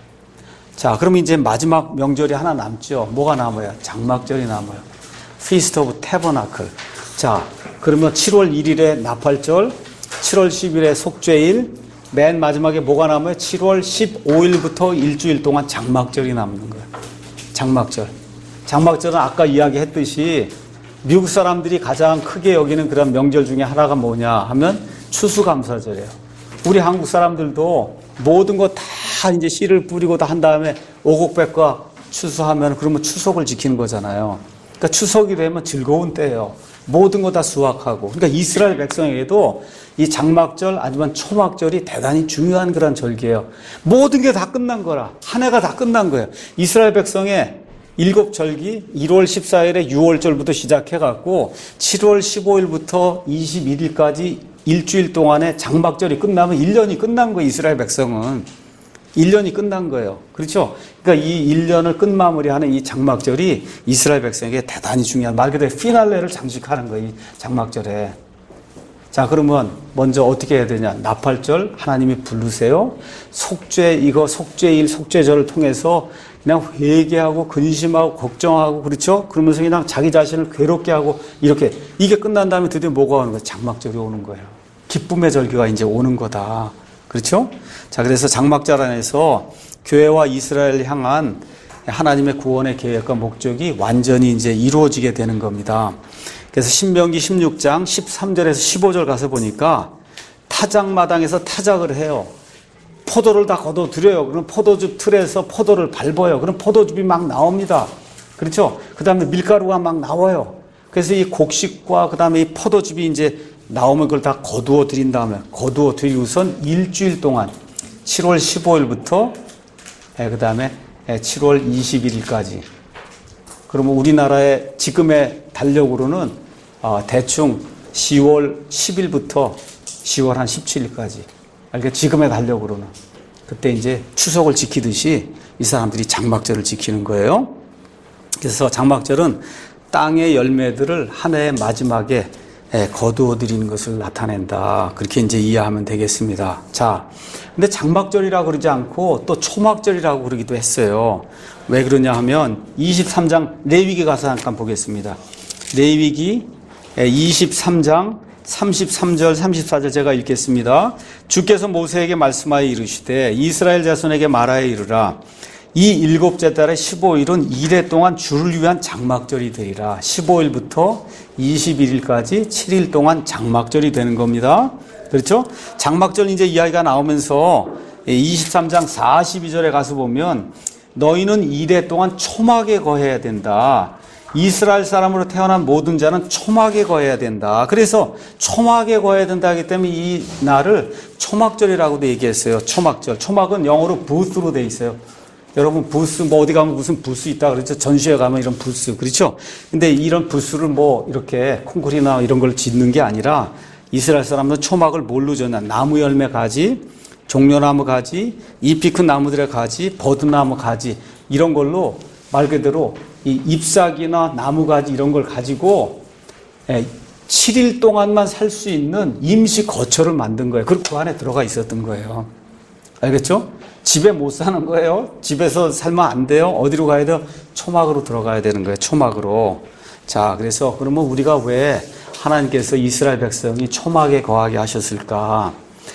자, 그럼 이제 마지막 명절이 하나 남죠. 뭐가 남아요? 장막절이 남아요. Feast of Tabernacle. 자, 그러면 칠월 일일에 나팔절, 칠월 십일에 속죄일, 맨 마지막에 뭐가 남아요? 칠월 십오일부터 일주일 동안 장막절이 남는 거예요. 장막절. 장막절은 아까 이야기했듯이 미국 사람들이 가장 크게 여기는 그런 명절 중에 하나가 뭐냐 하면 추수감사절이에요. 우리 한국 사람들도 모든 거 다 이제 씨를 뿌리고 다 한 다음에 오곡백과 추수하면 그러면 추석을 지키는 거잖아요. 그러니까 추석이 되면 즐거운 때예요. 모든 거 다 수확하고. 그러니까 이스라엘 백성에게도 이 장막절 아니면 초막절이 대단히 중요한 그런 절기예요. 모든 게 다 끝난 거라. 한 해가 다 끝난 거예요. 이스라엘 백성의 일곱 절기 일월 십사일에 유월절부터 시작해갖고 칠월 십오일부터 이십일일까지 일주일 동안에 장막절이 끝나면 일 년이 끝난 거예요. 이스라엘 백성은. 일 년이 끝난 거예요. 그렇죠? 그러니까 이 일 년을 끝마무리하는 이 장막절이 이스라엘 백성에게 대단히 중요한 말 그대로 피날레를 장식하는 거예요. 이 장막절에. 자, 그러면 먼저 어떻게 해야 되냐? 나팔절 하나님이 부르세요. 속죄 이거 속죄일 속죄절을 통해서 그냥 회개하고 근심하고 걱정하고 그렇죠? 그러면서 그냥 자기 자신을 괴롭게 하고 이렇게 이게 끝난 다음에 드디어 뭐가 오는 거예요? 장막절이 오는 거예요. 기쁨의 절기가 이제 오는 거다. 그렇죠? 자, 그래서 장막절 안에서 교회와 이스라엘 향한 하나님의 구원의 계획과 목적이 완전히 이제 이루어지게 되는 겁니다. 그래서 신명기 십육 장 십삼 절에서 십오 절 가서 보니까 타작마당에서 타작을 해요. 포도를 다 걷어들여요. 그럼 포도즙 틀에서 포도를 밟아요. 그럼 포도즙이 막 나옵니다. 그렇죠? 그 다음에 밀가루가 막 나와요. 그래서 이 곡식과 그 다음에 이 포도즙이 이제 나오면 그걸 다 거두어 드린 다음에 거두어 드리고선 일주일 동안 칠월 십오일부터 그 다음에 칠월 이십일일까지 그러면 우리나라의 지금의 달력으로는 대충 시월 십일부터 시월 한 십칠일까지 그러니까 지금의 달력으로는 그때 이제 추석을 지키듯이 이 사람들이 장막절을 지키는 거예요. 그래서 장막절은 땅의 열매들을 한 해의 마지막에 거두어 드리는 것을 나타낸다. 그렇게 이제 이해하면 되겠습니다. 자, 근데 장막절이라고 그러지 않고 또 초막절이라고 그러기도 했어요. 왜 그러냐 하면 이십삼 장 레위기 가서 잠깐 보겠습니다. 레위기 이십삼 장 삼십삼 절 삼십사 절 제가 읽겠습니다. 주께서 모세에게 말씀하여 이르시되 이스라엘 자손에게 말하여 이르라. 이 일곱째 달의 십오일은 이래 동안 주를 위한 장막절이 되리라. 십오일부터 이십일일까지 칠 일 동안 장막절이 되는 겁니다. 그렇죠? 장막절 이제 이야기가 나오면서 이십삼 장 사십이 절에 가서 보면 너희는 이래 동안 초막에 거해야 된다. 이스라엘 사람으로 태어난 모든 자는 초막에 거해야 된다. 그래서 초막에 거해야 된다 하기 때문에 이 날을 초막절이라고도 얘기했어요. 초막절. 초막은 영어로 부스로 돼 있어요. 여러분 부스 뭐 어디 가면 무슨 부스 있다 그랬죠. 전시회 가면 이런 부스 그렇죠. 근데 이런 부스를 뭐 이렇게 콩쿠리나 이런 걸 짓는 게 아니라 이스라엘 사람들은 초막을 뭘로 졌냐. 나무 열매 가지, 종려나무 가지, 잎이 큰 나무들의 가지, 버드나무 가지 이런 걸로 말 그대로 이 잎사귀나 나무가지 이런 걸 가지고 칠 일 동안만 살 수 있는 임시 거처를 만든 거예요. 그리고 그 안에 들어가 있었던 거예요. 알겠죠? 집에 못 사는 거예요. 집에서 살면 안 돼요. 어디로 가야 돼요? 초막으로 들어가야 되는 거예요. 초막으로. 자, 그래서 그러면 우리가 왜 하나님께서 이스라엘 백성이 초막에 거하게 하셨을까?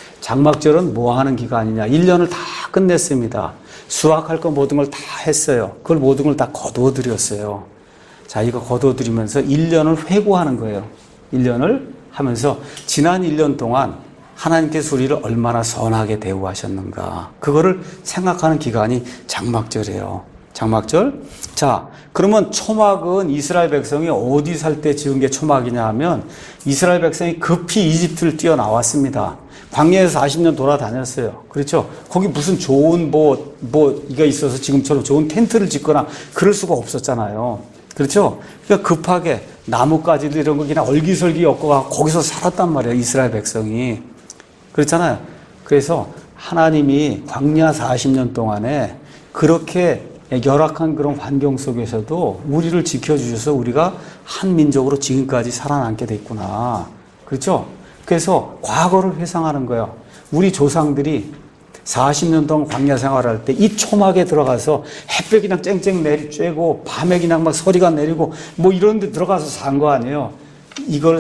장막절은 뭐 하는 기간이냐? 일 년을 다 끝냈습니다. 수확할 거 모든 걸 다 했어요. 그걸 모든 걸 다 거두어 드렸어요. 자, 이거 거두어 드리면서 일 년을 회고하는 거예요. 일 년을 하면서 지난 일 년 동안 하나님께서 우리를 얼마나 선하게 대우하셨는가. 그거를 생각하는 기간이 장막절이에요. 장막절. 자, 그러면 초막은 이스라엘 백성이 어디 살 때 지은 게 초막이냐 하면 이스라엘 백성이 급히 이집트를 뛰어나왔습니다. 광야에서 사십 년 돌아다녔어요. 그렇죠? 거기 무슨 좋은 뭐, 뭐, 이가 있어서 지금처럼 좋은 텐트를 짓거나 그럴 수가 없었잖아요. 그렇죠? 그러니까 급하게 나뭇가지들 이런 거 그냥 얼기설기 엮어가 거기서 살았단 말이에요. 이스라엘 백성이. 그렇잖아요. 그래서 하나님이 광야 사십 년 동안에 그렇게 열악한 그런 환경 속에서도 우리를 지켜주셔서 우리가 한 민족으로 지금까지 살아남게 됐구나. 그렇죠? 그래서 과거를 회상하는 거예요. 우리 조상들이 사십 년 동안 광야 생활할 때 이 초막에 들어가서 햇볕 그냥 쨍쨍 내리 쬐고 밤에 그냥 막 서리가 내리고 뭐 이런 데 들어가서 산 거 아니에요. 이걸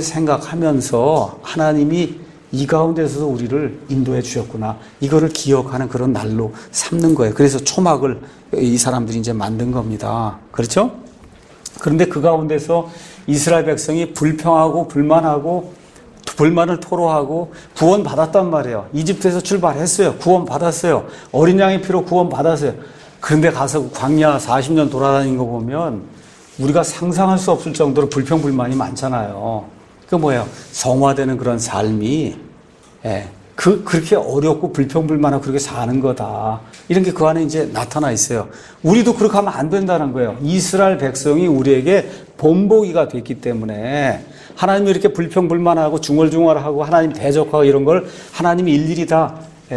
생각하면서 하나님이 이 가운데서도 우리를 인도해 주셨구나. 이거를 기억하는 그런 날로 삼는 거예요. 그래서 초막을 이 사람들이 이제 만든 겁니다. 그렇죠? 그런데 그 가운데서 이스라엘 백성이 불평하고 불만하고 불만을 토로하고 구원 받았단 말이에요. 이집트에서 출발했어요. 구원 받았어요. 어린 양의 피로 구원 받았어요. 그런데 가서 광야 사십 년 돌아다닌 거 보면 우리가 상상할 수 없을 정도로 불평불만이 많잖아요. 그 뭐예요? 성화되는 그런 삶이 예, 그 그렇게 어렵고 불평불만하고 그렇게 사는 거다. 이런 게 그 안에 이제 나타나 있어요. 우리도 그렇게 하면 안 된다는 거예요. 이스라엘 백성이 우리에게 본보기가 됐기 때문에 하나님이 이렇게 불평불만하고 중얼중얼하고 하나님 대적하고 이런 걸 하나님이 일일이 다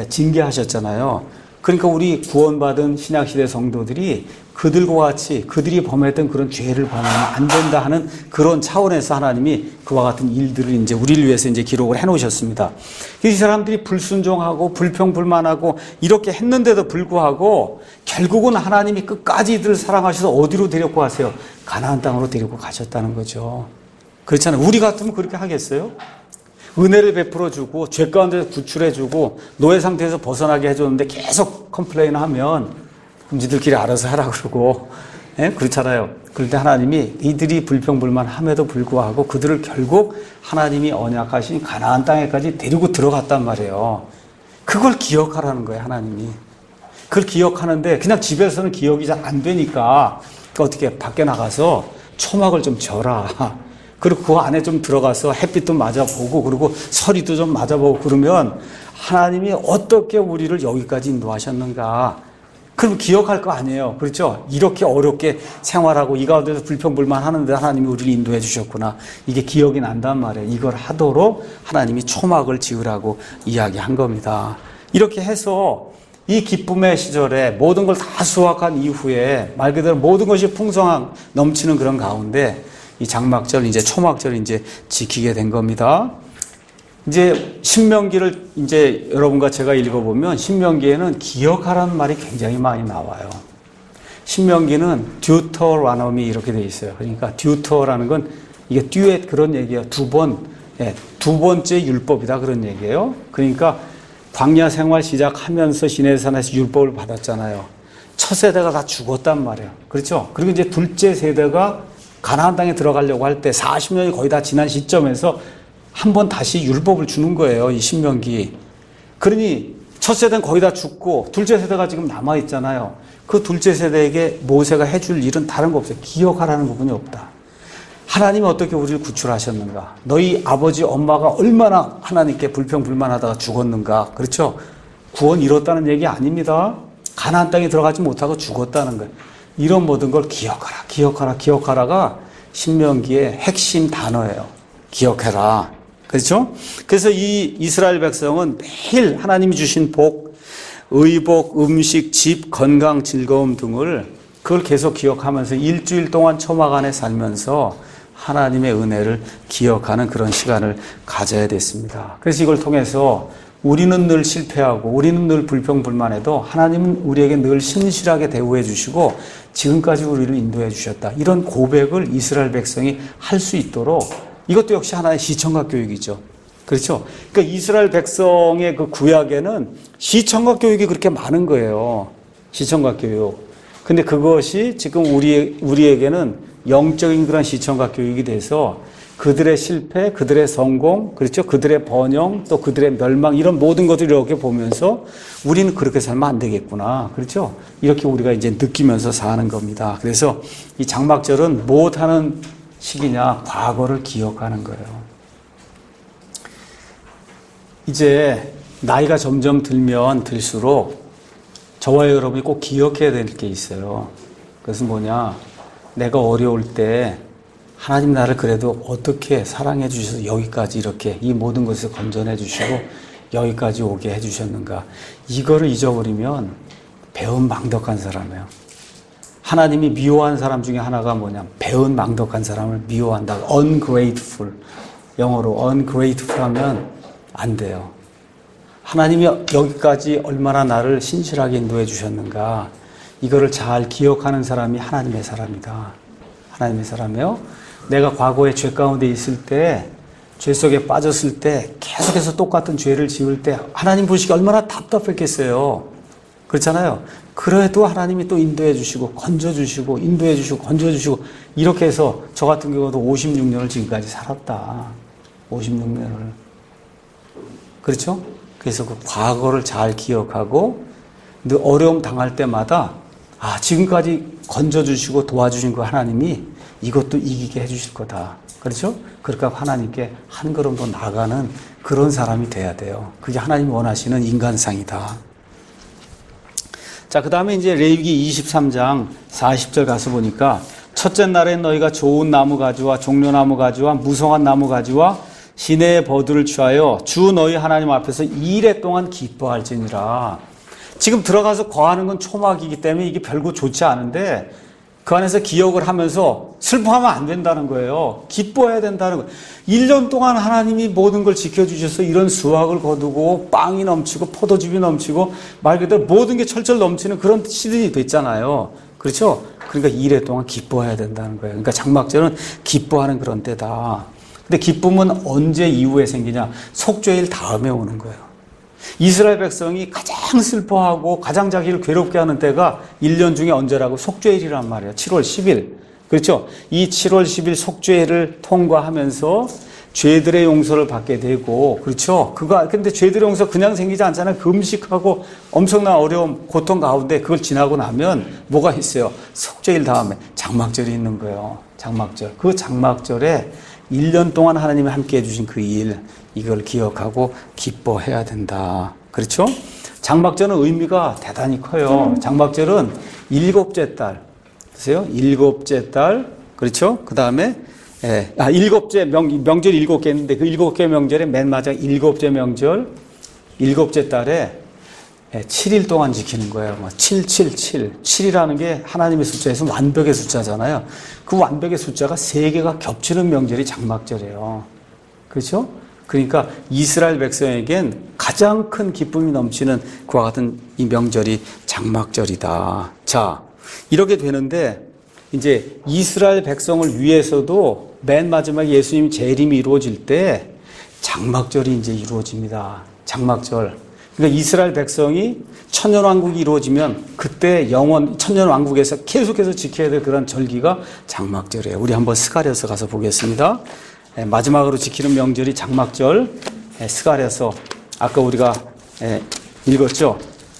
징계하셨잖아요. 그러니까 우리 구원받은 신약시대 성도들이 그들과 같이 그들이 범했던 그런 죄를 범하면 안 된다 하는 그런 차원에서 하나님이 그와 같은 일들을 이제 우리를 위해서 이제 기록을 해 놓으셨습니다. 이 사람들이 불순종하고 불평불만하고 이렇게 했는데도 불구하고 결국은 하나님이 끝까지 이들을 사랑하셔서 어디로 데리고 가세요? 가나안 땅으로 데리고 가셨다는 거죠. 그렇잖아요. 우리 같으면 그렇게 하겠어요? 은혜를 베풀어주고 죄 가운데서 구출해주고 노예 상태에서 벗어나게 해줬는데 계속 컴플레인 하면 그럼 니들끼리 알아서 하라 그러고 예? 그렇잖아요. 그런데 하나님이 이들이 불평불만함에도 불구하고 그들을 결국 하나님이 언약하신 가나안 땅에까지 데리고 들어갔단 말이에요. 그걸 기억하라는 거예요. 하나님이. 그걸 기억하는데 그냥 집에서는 기억이 잘 안 되니까 어떻게 밖에 나가서 초막을 좀 져라. 그리고 그 안에 좀 들어가서 햇빛도 맞아보고 그리고 서리도 좀 맞아보고 그러면 하나님이 어떻게 우리를 여기까지 인도하셨는가. 그럼 기억할 거 아니에요. 그렇죠? 이렇게 어렵게 생활하고 이 가운데서 불평불만 하는데 하나님이 우리를 인도해 주셨구나. 이게 기억이 난단 말이에요. 이걸 하도록 하나님이 초막을 지으라고 이야기한 겁니다. 이렇게 해서 이 기쁨의 시절에 모든 걸 다 수확한 이후에 말 그대로 모든 것이 풍성한 넘치는 그런 가운데 이 장막절, 이제 초막절 이제 지키게 된 겁니다. 이제 신명기를 이제 여러분과 제가 읽어보면 신명기에는 기억하라는 말이 굉장히 많이 나와요. 신명기는 듀터라노미 이렇게 돼 있어요. 그러니까 듀터라는 건 이게 듀엣 그런 얘기예요. 두 번, 예, 두 번째 율법이다 그런 얘기예요. 그러니까 광야 생활 시작하면서 시내산에서 율법을 받았잖아요. 첫 세대가 다 죽었단 말이에요. 그렇죠? 그리고 이제 둘째 세대가 가나안 땅에 들어가려고 할 때 사십 년이 거의 다 지난 시점에서 한 번 다시 율법을 주는 거예요. 이 신명기. 그러니 첫 세대는 거의 다 죽고 둘째 세대가 지금 남아있잖아요. 그 둘째 세대에게 모세가 해줄 일은 다른 거 없어요. 기억하라는 부분이 없다. 하나님이 어떻게 우리를 구출하셨는가? 너희 아버지 엄마가 얼마나 하나님께 불평불만하다가 죽었는가? 그렇죠? 구원 이뤘다는 얘기 아닙니다. 가나안 땅에 들어가지 못하고 죽었다는 거예요. 이런 모든 걸 기억하라, 기억하라, 기억하라가 신명기의 핵심 단어예요. 기억해라. 그렇죠? 그래서 이 이스라엘 백성은 매일 하나님이 주신 복, 의복, 음식, 집, 건강, 즐거움 등을 그걸 계속 기억하면서 일주일 동안 초막 안에 살면서 하나님의 은혜를 기억하는 그런 시간을 가져야 됐습니다. 그래서 이걸 통해서 우리는 늘 실패하고 우리는 늘 불평불만해도 하나님은 우리에게 늘 신실하게 대우해 주시고 지금까지 우리를 인도해 주셨다. 이런 고백을 이스라엘 백성이 할 수 있도록 이것도 역시 하나의 시청각 교육이죠. 그렇죠? 그러니까 이스라엘 백성의 그 구약에는 시청각 교육이 그렇게 많은 거예요. 시청각 교육. 근데 그것이 지금 우리, 우리에게는 영적인 그런 시청각 교육이 돼서 그들의 실패, 그들의 성공, 그렇죠? 그들의 번영, 또 그들의 멸망, 이런 모든 것들을 이렇게 보면서 우리는 그렇게 살면 안 되겠구나. 그렇죠? 이렇게 우리가 이제 느끼면서 사는 겁니다. 그래서 이 장막절은 무엇하는 시기냐? 과거를 기억하는 거예요. 이제 나이가 점점 들면 들수록 저와 여러분이 꼭 기억해야 될 게 있어요. 그것은 뭐냐? 내가 어려울 때 하나님 나를 그래도 어떻게 사랑해 주셔서 여기까지 이렇게 이 모든 것을 건져내 주시고 여기까지 오게 해 주셨는가. 이거를 잊어버리면 배은 망덕한 사람이에요. 하나님이 미워한 사람 중에 하나가 뭐냐? 배은 망덕한 사람을 미워한다. ungrateful. 영어로 ungrateful 하면 안 돼요. 하나님이 여기까지 얼마나 나를 신실하게 인도해 주셨는가. 이거를 잘 기억하는 사람이 하나님의 사람이다. 하나님의 사람이요. 내가 과거에 죄 가운데 있을 때, 죄 속에 빠졌을 때, 계속해서 똑같은 죄를 지을 때 하나님 보시기 얼마나 답답했겠어요. 그렇잖아요. 그래도 하나님이 또 인도해 주시고 건져주시고 인도해 주시고 건져주시고 이렇게 해서 저 같은 경우도 오십육 년을 지금까지 살았다. 오십육 년을. 그렇죠? 그래서 그 과거를 잘 기억하고 늘 어려움 당할 때마다 아, 지금까지 건져주시고 도와주신 그 하나님이 이것도 이기게 해주실 거다. 그렇죠? 그러니까 하나님께 한 걸음 더 나가는 그런 사람이 돼야 돼요. 그게 하나님이 원하시는 인간상이다. 자, 그 다음에 이제 레위기 이십삼 장 사십 절 가서 보니까 첫째 날에 너희가 좋은 나무 가지와 종려나무 가지와 무성한 나무 가지와 시내의 버들을 취하여 주 너희 하나님 앞에서 이래 동안 기뻐할지니라. 지금 들어가서 거하는 건 초막이기 때문에 이게 별거 좋지 않은데 그 안에서 기억을 하면서 슬퍼하면 안 된다는 거예요. 기뻐해야 된다는 거예요. 일 년 동안 하나님이 모든 걸 지켜주셔서 이런 수확을 거두고 빵이 넘치고 포도즙이 넘치고 말 그대로 모든 게 철철 넘치는 그런 시즌이 됐잖아요. 그렇죠? 그러니까 이래 동안 기뻐해야 된다는 거예요. 그러니까 장막절은 기뻐하는 그런 때다. 근데 기쁨은 언제 이후에 생기냐? 속죄일 다음에 오는 거예요. 이스라엘 백성이 가장 슬퍼하고 가장 자기를 괴롭게 하는 때가 일 년 중에 언제라고? 속죄일이란 말이에요. 칠월 십일. 그렇죠? 이 칠월 십일 속죄일을 통과하면서 죄들의 용서를 받게 되고, 그렇죠? 그거, 근데 죄들의 용서 그냥 생기지 않잖아요. 금식하고 엄청난 어려움, 고통 가운데 그걸 지나고 나면 뭐가 있어요? 속죄일 다음에 장막절이 있는 거예요. 장막절. 그 장막절에 일 년 동안 하나님이 함께 해주신 그 일, 이걸 기억하고 기뻐해야 된다. 그렇죠? 장막절은 의미가 대단히 커요. 장막절은 일곱째 달, 보세요. 일곱째 달, 그렇죠? 그 다음에, 예, 아, 일곱째 명, 명절 일곱 개 있는데 그 일곱 개 명절에 맨 마지막 일곱째 명절, 일곱째 달에 예, 칠 일 동안 지키는 거예요. 뭐 칠, 칠, 칠. 칠이라는 게 하나님의 숫자에서 완벽의 숫자잖아요. 그 완벽의 숫자가 세 개가 겹치는 명절이 장막절이에요. 그렇죠? 그러니까 이스라엘 백성에겐 가장 큰 기쁨이 넘치는 그와 같은 이 명절이 장막절이다. 자, 이렇게 되는데 이제 이스라엘 백성을 위해서도 맨 마지막에 예수님 재림이 이루어질 때 장막절이 이제 이루어집니다. 장막절. 그러니까 이스라엘 백성이 천년왕국이 이루어지면 그때 영원 천년왕국에서 계속해서 지켜야 될 그런 절기가 장막절이에요. 우리 한번 스가랴서 가서 보겠습니다. 마지막으로 지키는 명절이 장막절. 스가랴서 아까 우리가 읽었죠?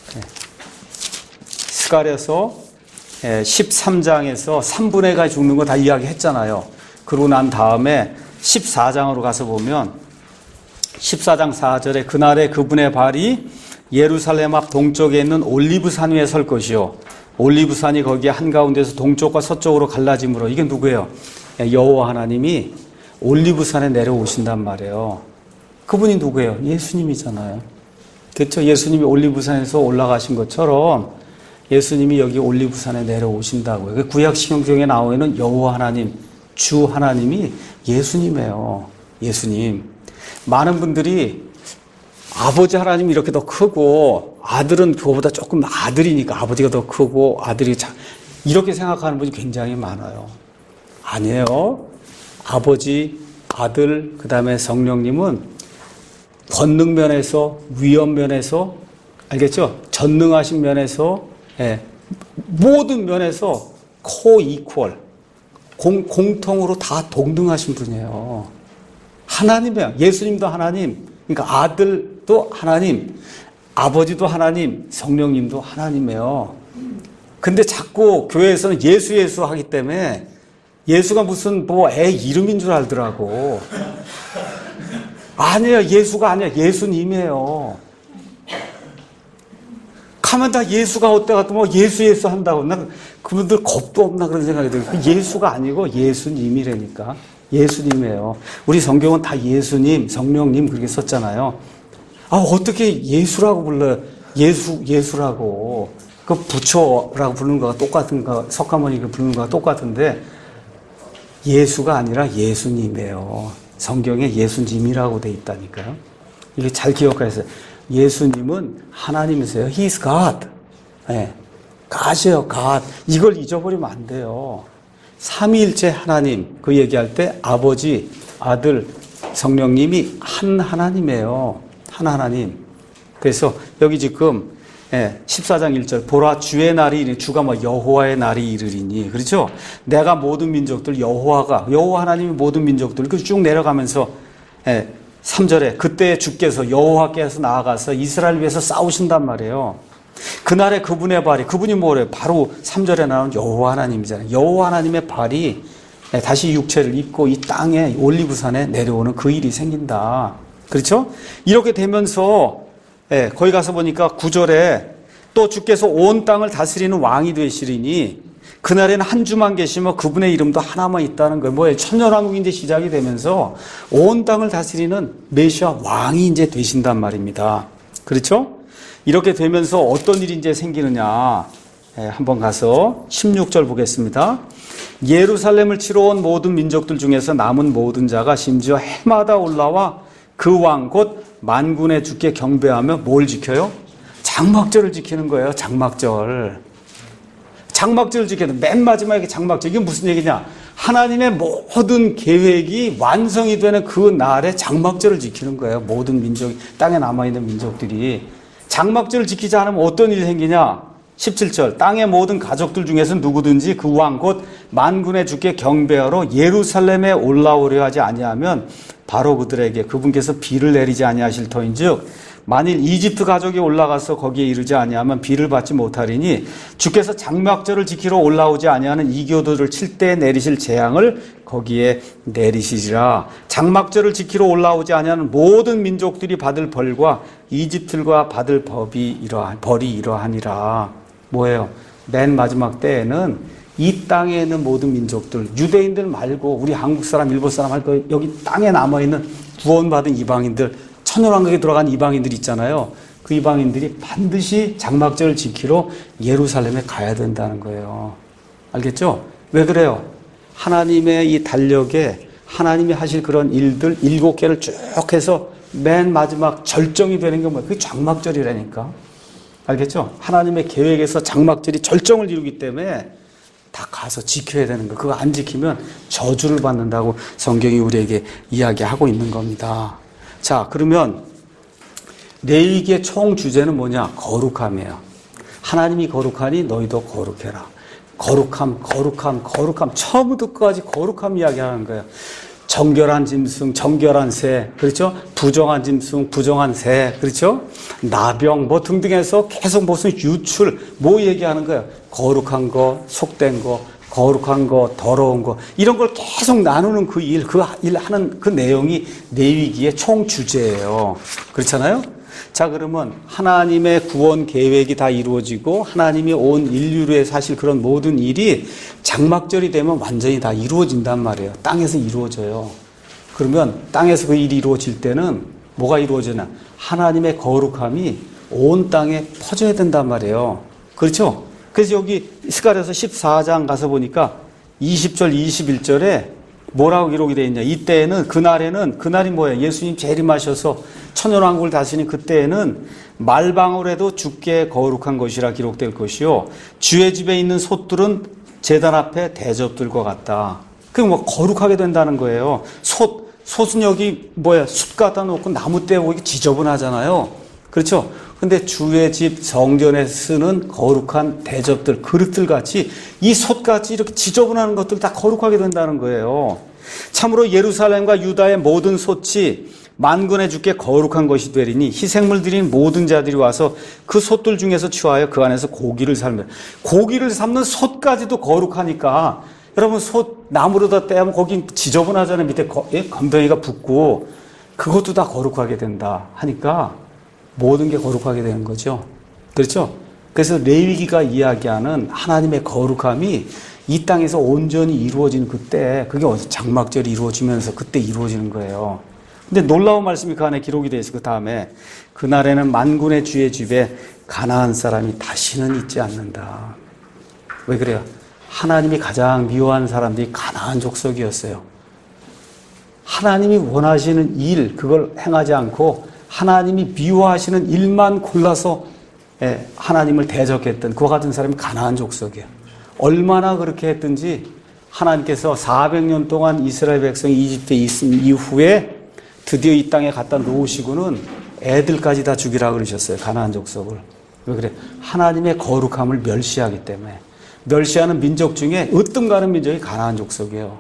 스가랴서 십삼 장에서 삼분의 일가 죽는 거 다 이야기했잖아요. 그러고 난 다음에 십사 장으로 가서 보면 십사 장 사 절에 그날에 그분의 발이 예루살렘 앞 동쪽에 있는 올리브산 위에 설 것이요. 올리브산이 거기에 한가운데서 동쪽과 서쪽으로 갈라짐으로. 이게 누구예요? 여호와 하나님이 올리브산에 내려오신단 말이에요. 그분이 누구예요? 예수님이잖아요. 그렇죠? 예수님이 올리브산에서 올라가신 것처럼 예수님이 여기 올리브산에 내려오신다고요. 구약신경에 나와 있는 여호와 하나님, 주 하나님이 예수님이에요. 예수님. 많은 분들이 아버지 하나님이 이렇게 더 크고 아들은 그거보다 조금 아들이니까 아버지가 더 크고 아들이 자, 이렇게 생각하는 분이 굉장히 많아요. 아니에요. 아버지, 아들, 그 다음에 성령님은 권능 면에서, 위엄 면에서, 알겠죠? 전능하신 면에서, 예, 모든 면에서 코-이퀄, 공, 공통으로 다 동등하신 분이에요. 하나님이에요. 예수님도 하나님, 그러니까 아들도 하나님, 아버지도 하나님, 성령님도 하나님이에요. 근데 자꾸 교회에서는 예수 예수 하기 때문에 예수가 무슨 뭐 애 이름인 줄 알더라고. 아니에요. 예수가 아니에요. 예수님이에요. 가면 다 예수가 어때가 또 뭐 예수 예수 한다고. 나 그분들 겁도 없나 그런 생각이 들어요. 예수가 아니고 예수님이라니까. 예수님이에요. 우리 성경은 다 예수님, 성령님 그렇게 썼잖아요. 아, 어떻게 예수라고 불러요? 예수, 예수라고. 그 부처라고 부르는 거가 똑같은 거, 석가모니가 부르는 거가 똑같은데 예수가 아니라 예수님이에요. 성경에 예수님이라고 돼 있다니까요. 이게 잘 기억하세요. 예수님은 하나님이세요. He is God. 네. God이에요, God. 이걸 잊어버리면 안 돼요. 삼위일체 하나님, 그 얘기할 때 아버지, 아들, 성령님이 한 하나님이에요. 한 하나님. 그래서 여기 지금 십사 장 일 절 보라 주의 날이 이르니 주가 뭐 여호와의 날이 이르리니 그렇죠? 내가 모든 민족들 여호와가 여호와 하나님이 모든 민족들 그 쭉 내려가면서 삼 절에 그때 주께서 여호와께서 나아가서 이스라엘 위해서 싸우신단 말이에요. 그날에 그분의 발이 그분이 뭐래요? 바로 삼 절에 나오는 여호와 하나님이잖아요. 여호와 하나님의 발이 다시 육체를 입고 이 땅에 올리브산에 내려오는 그 일이 생긴다. 그렇죠? 이렇게 되면서 예, 거기 가서 보니까 구 절에 또 주께서 온 땅을 다스리는 왕이 되시리니 그날에는 한 주만 계시며 그분의 이름도 하나만 있다는 거예요. 뭐예요? 천년왕국이 이제 시작이 되면서 온 땅을 다스리는 메시아 왕이 이제 되신단 말입니다. 그렇죠? 이렇게 되면서 어떤 일이 이제 생기느냐. 예, 한번 가서 십육 절 보겠습니다. 예루살렘을 치러 온 모든 민족들 중에서 남은 모든 자가 심지어 해마다 올라와 그 왕 곧 만군의 주께 경배하며 뭘 지켜요? 장막절을 지키는 거예요. 장막절. 장막절을 지키는 맨 마지막에 장막절. 이게 무슨 얘기냐? 하나님의 모든 계획이 완성이 되는 그 날에 장막절을 지키는 거예요. 모든 민족, 땅에 남아있는 민족들이. 장막절을 지키지 않으면 어떤 일이 생기냐? 십칠 절 땅의 모든 가족들 중에서 누구든지 그 왕 곧 만군의 주께 경배하러 예루살렘에 올라오려 하지 아니하면 바로 그들에게 그분께서 비를 내리지 아니하실 터인즉 만일 이집트 가족이 올라가서 거기에 이르지 아니하면 비를 받지 못하리니 주께서 장막절을 지키러 올라오지 아니하는 이교도를 칠 때 내리실 재앙을 거기에 내리시리라. 장막절을 지키러 올라오지 아니하는 모든 민족들이 받을 벌과 이집트가 받을 법이 이러한 벌이 이러하니라. 뭐예요? 맨 마지막 때에는 이 땅에 있는 모든 민족들, 유대인들 말고 우리 한국 사람, 일본 사람 말고 여기 땅에 남아있는 구원받은 이방인들, 천년왕국에 들어간 이방인들 있잖아요. 그 이방인들이 반드시 장막절을 지키러 예루살렘에 가야 된다는 거예요. 알겠죠? 왜 그래요? 하나님의 이 달력에 하나님이 하실 그런 일들 일곱 개를 쭉 해서 맨 마지막 절정이 되는 게 뭐예요? 그게 장막절이라니까. 알겠죠? 하나님의 계획에서 장막절이 절정을 이루기 때문에 다 가서 지켜야 되는 거. 그거 안 지키면 저주를 받는다고 성경이 우리에게 이야기하고 있는 겁니다. 자, 그러면 레위기의 총 주제는 뭐냐? 거룩함이에요. 하나님이 거룩하니 너희도 거룩해라. 거룩함, 거룩함, 거룩함. 처음부터 끝까지 거룩함 이야기하는 거예요. 정결한 짐승, 정결한 새, 그렇죠? 부정한 짐승, 부정한 새, 그렇죠? 나병, 뭐 등등 해서 계속 무슨 유출, 뭐 얘기하는 거예요? 거룩한 거, 속된 거, 거룩한 거, 더러운 거, 이런 걸 계속 나누는 그 일, 그 일 하는 그 내용이 레위기의 총 주제예요. 그렇잖아요? 자, 그러면 하나님의 구원 계획이 다 이루어지고 하나님이 온 인류에 사실 그런 모든 일이 장막절이 되면 완전히 다 이루어진단 말이에요. 땅에서 이루어져요. 그러면 땅에서 그 일이 이루어질 때는 뭐가 이루어지나? 하나님의 거룩함이 온 땅에 퍼져야 된단 말이에요. 그렇죠? 그래서 여기 스가랴서 십사 장 가서 보니까 이십 절, 이십일 절에 뭐라고 기록이 되어 있냐. 이때에는, 그날에는, 그날이 뭐예요? 예수님 재림하셔서 천년왕국을 다스리는 그때에는 말방울에도 주께 거룩한 것이라 기록될 것이요. 주의 집에 있는 솥들은 제단 앞에 대접들과 같다. 그게 뭐 거룩하게 된다는 거예요. 솥, 솥은 여기 뭐야? 숯 갖다 놓고 나무 떼고 이게 지저분하잖아요. 그렇죠? 근데 주의 집 성전에 쓰는 거룩한 대접들, 그릇들 같이 이 솥같이 이렇게 지저분한 것들 다 거룩하게 된다는 거예요. 참으로 예루살렘과 유다의 모든 솥이 만군의 주께 거룩한 것이 되리니 희생물 드린 모든 자들이 와서 그 솥들 중에서 취하여 그 안에서 고기를 삶는, 고기를 삶는 솥까지도 거룩하니까 여러분 솥 나무로다 떼면 거기 지저분하잖아요. 밑에 거, 예? 건더기가 붙고 그것도 다 거룩하게 된다 하니까 모든 게 거룩하게 되는 거죠. 그렇죠? 그래서 레위기가 이야기하는 하나님의 거룩함이 이 땅에서 온전히 이루어지는 그때, 그게 어디서 장막절이 이루어지면서 그때 이루어지는 거예요. 근데 놀라운 말씀이 그 안에 기록이 되어 있어요. 그 다음에 그날에는 만군의 주의 집에 가나안 사람이 다시는 있지 않는다. 왜 그래요? 하나님이 가장 미워하는 사람들이 가나안 족속이었어요. 하나님이 원하시는 일, 그걸 행하지 않고 하나님이 미워하시는 일만 골라서 하나님을 대적했던 그와 같은 사람이 가나안 족속이에요. 얼마나 그렇게 했든지 하나님께서 사백 년 동안 이스라엘 백성이 이집트에 있은 이후에 드디어 이 땅에 갖다 놓으시고는 애들까지 다 죽이라 그러셨어요. 가나안 족속을. 왜 그래? 하나님의 거룩함을 멸시하기 때문에. 멸시하는 민족 중에 으뜸 가는 민족이 가나안 족속이에요.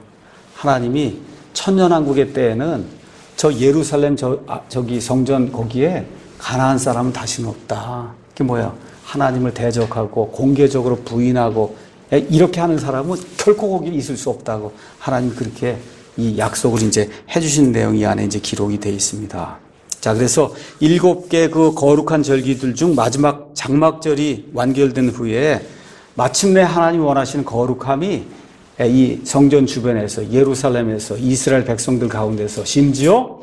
하나님이 천년왕국의 때에는 저 예루살렘 저, 아, 저기 성전 거기에 가나안 사람은 다시는 없다. 그게 뭐야? 하나님을 대적하고 공개적으로 부인하고 이렇게 하는 사람은 결코 거기 있을 수 없다고 하나님 그렇게 이 약속을 이제 해주신 내용이 이 안에 이제 기록이 되어 있습니다. 자, 그래서 일곱 개 그 거룩한 절기들 중 마지막 장막절이 완결된 후에 마침내 하나님이 원하시는 거룩함이 이 성전 주변에서 예루살렘에서 이스라엘 백성들 가운데서 심지어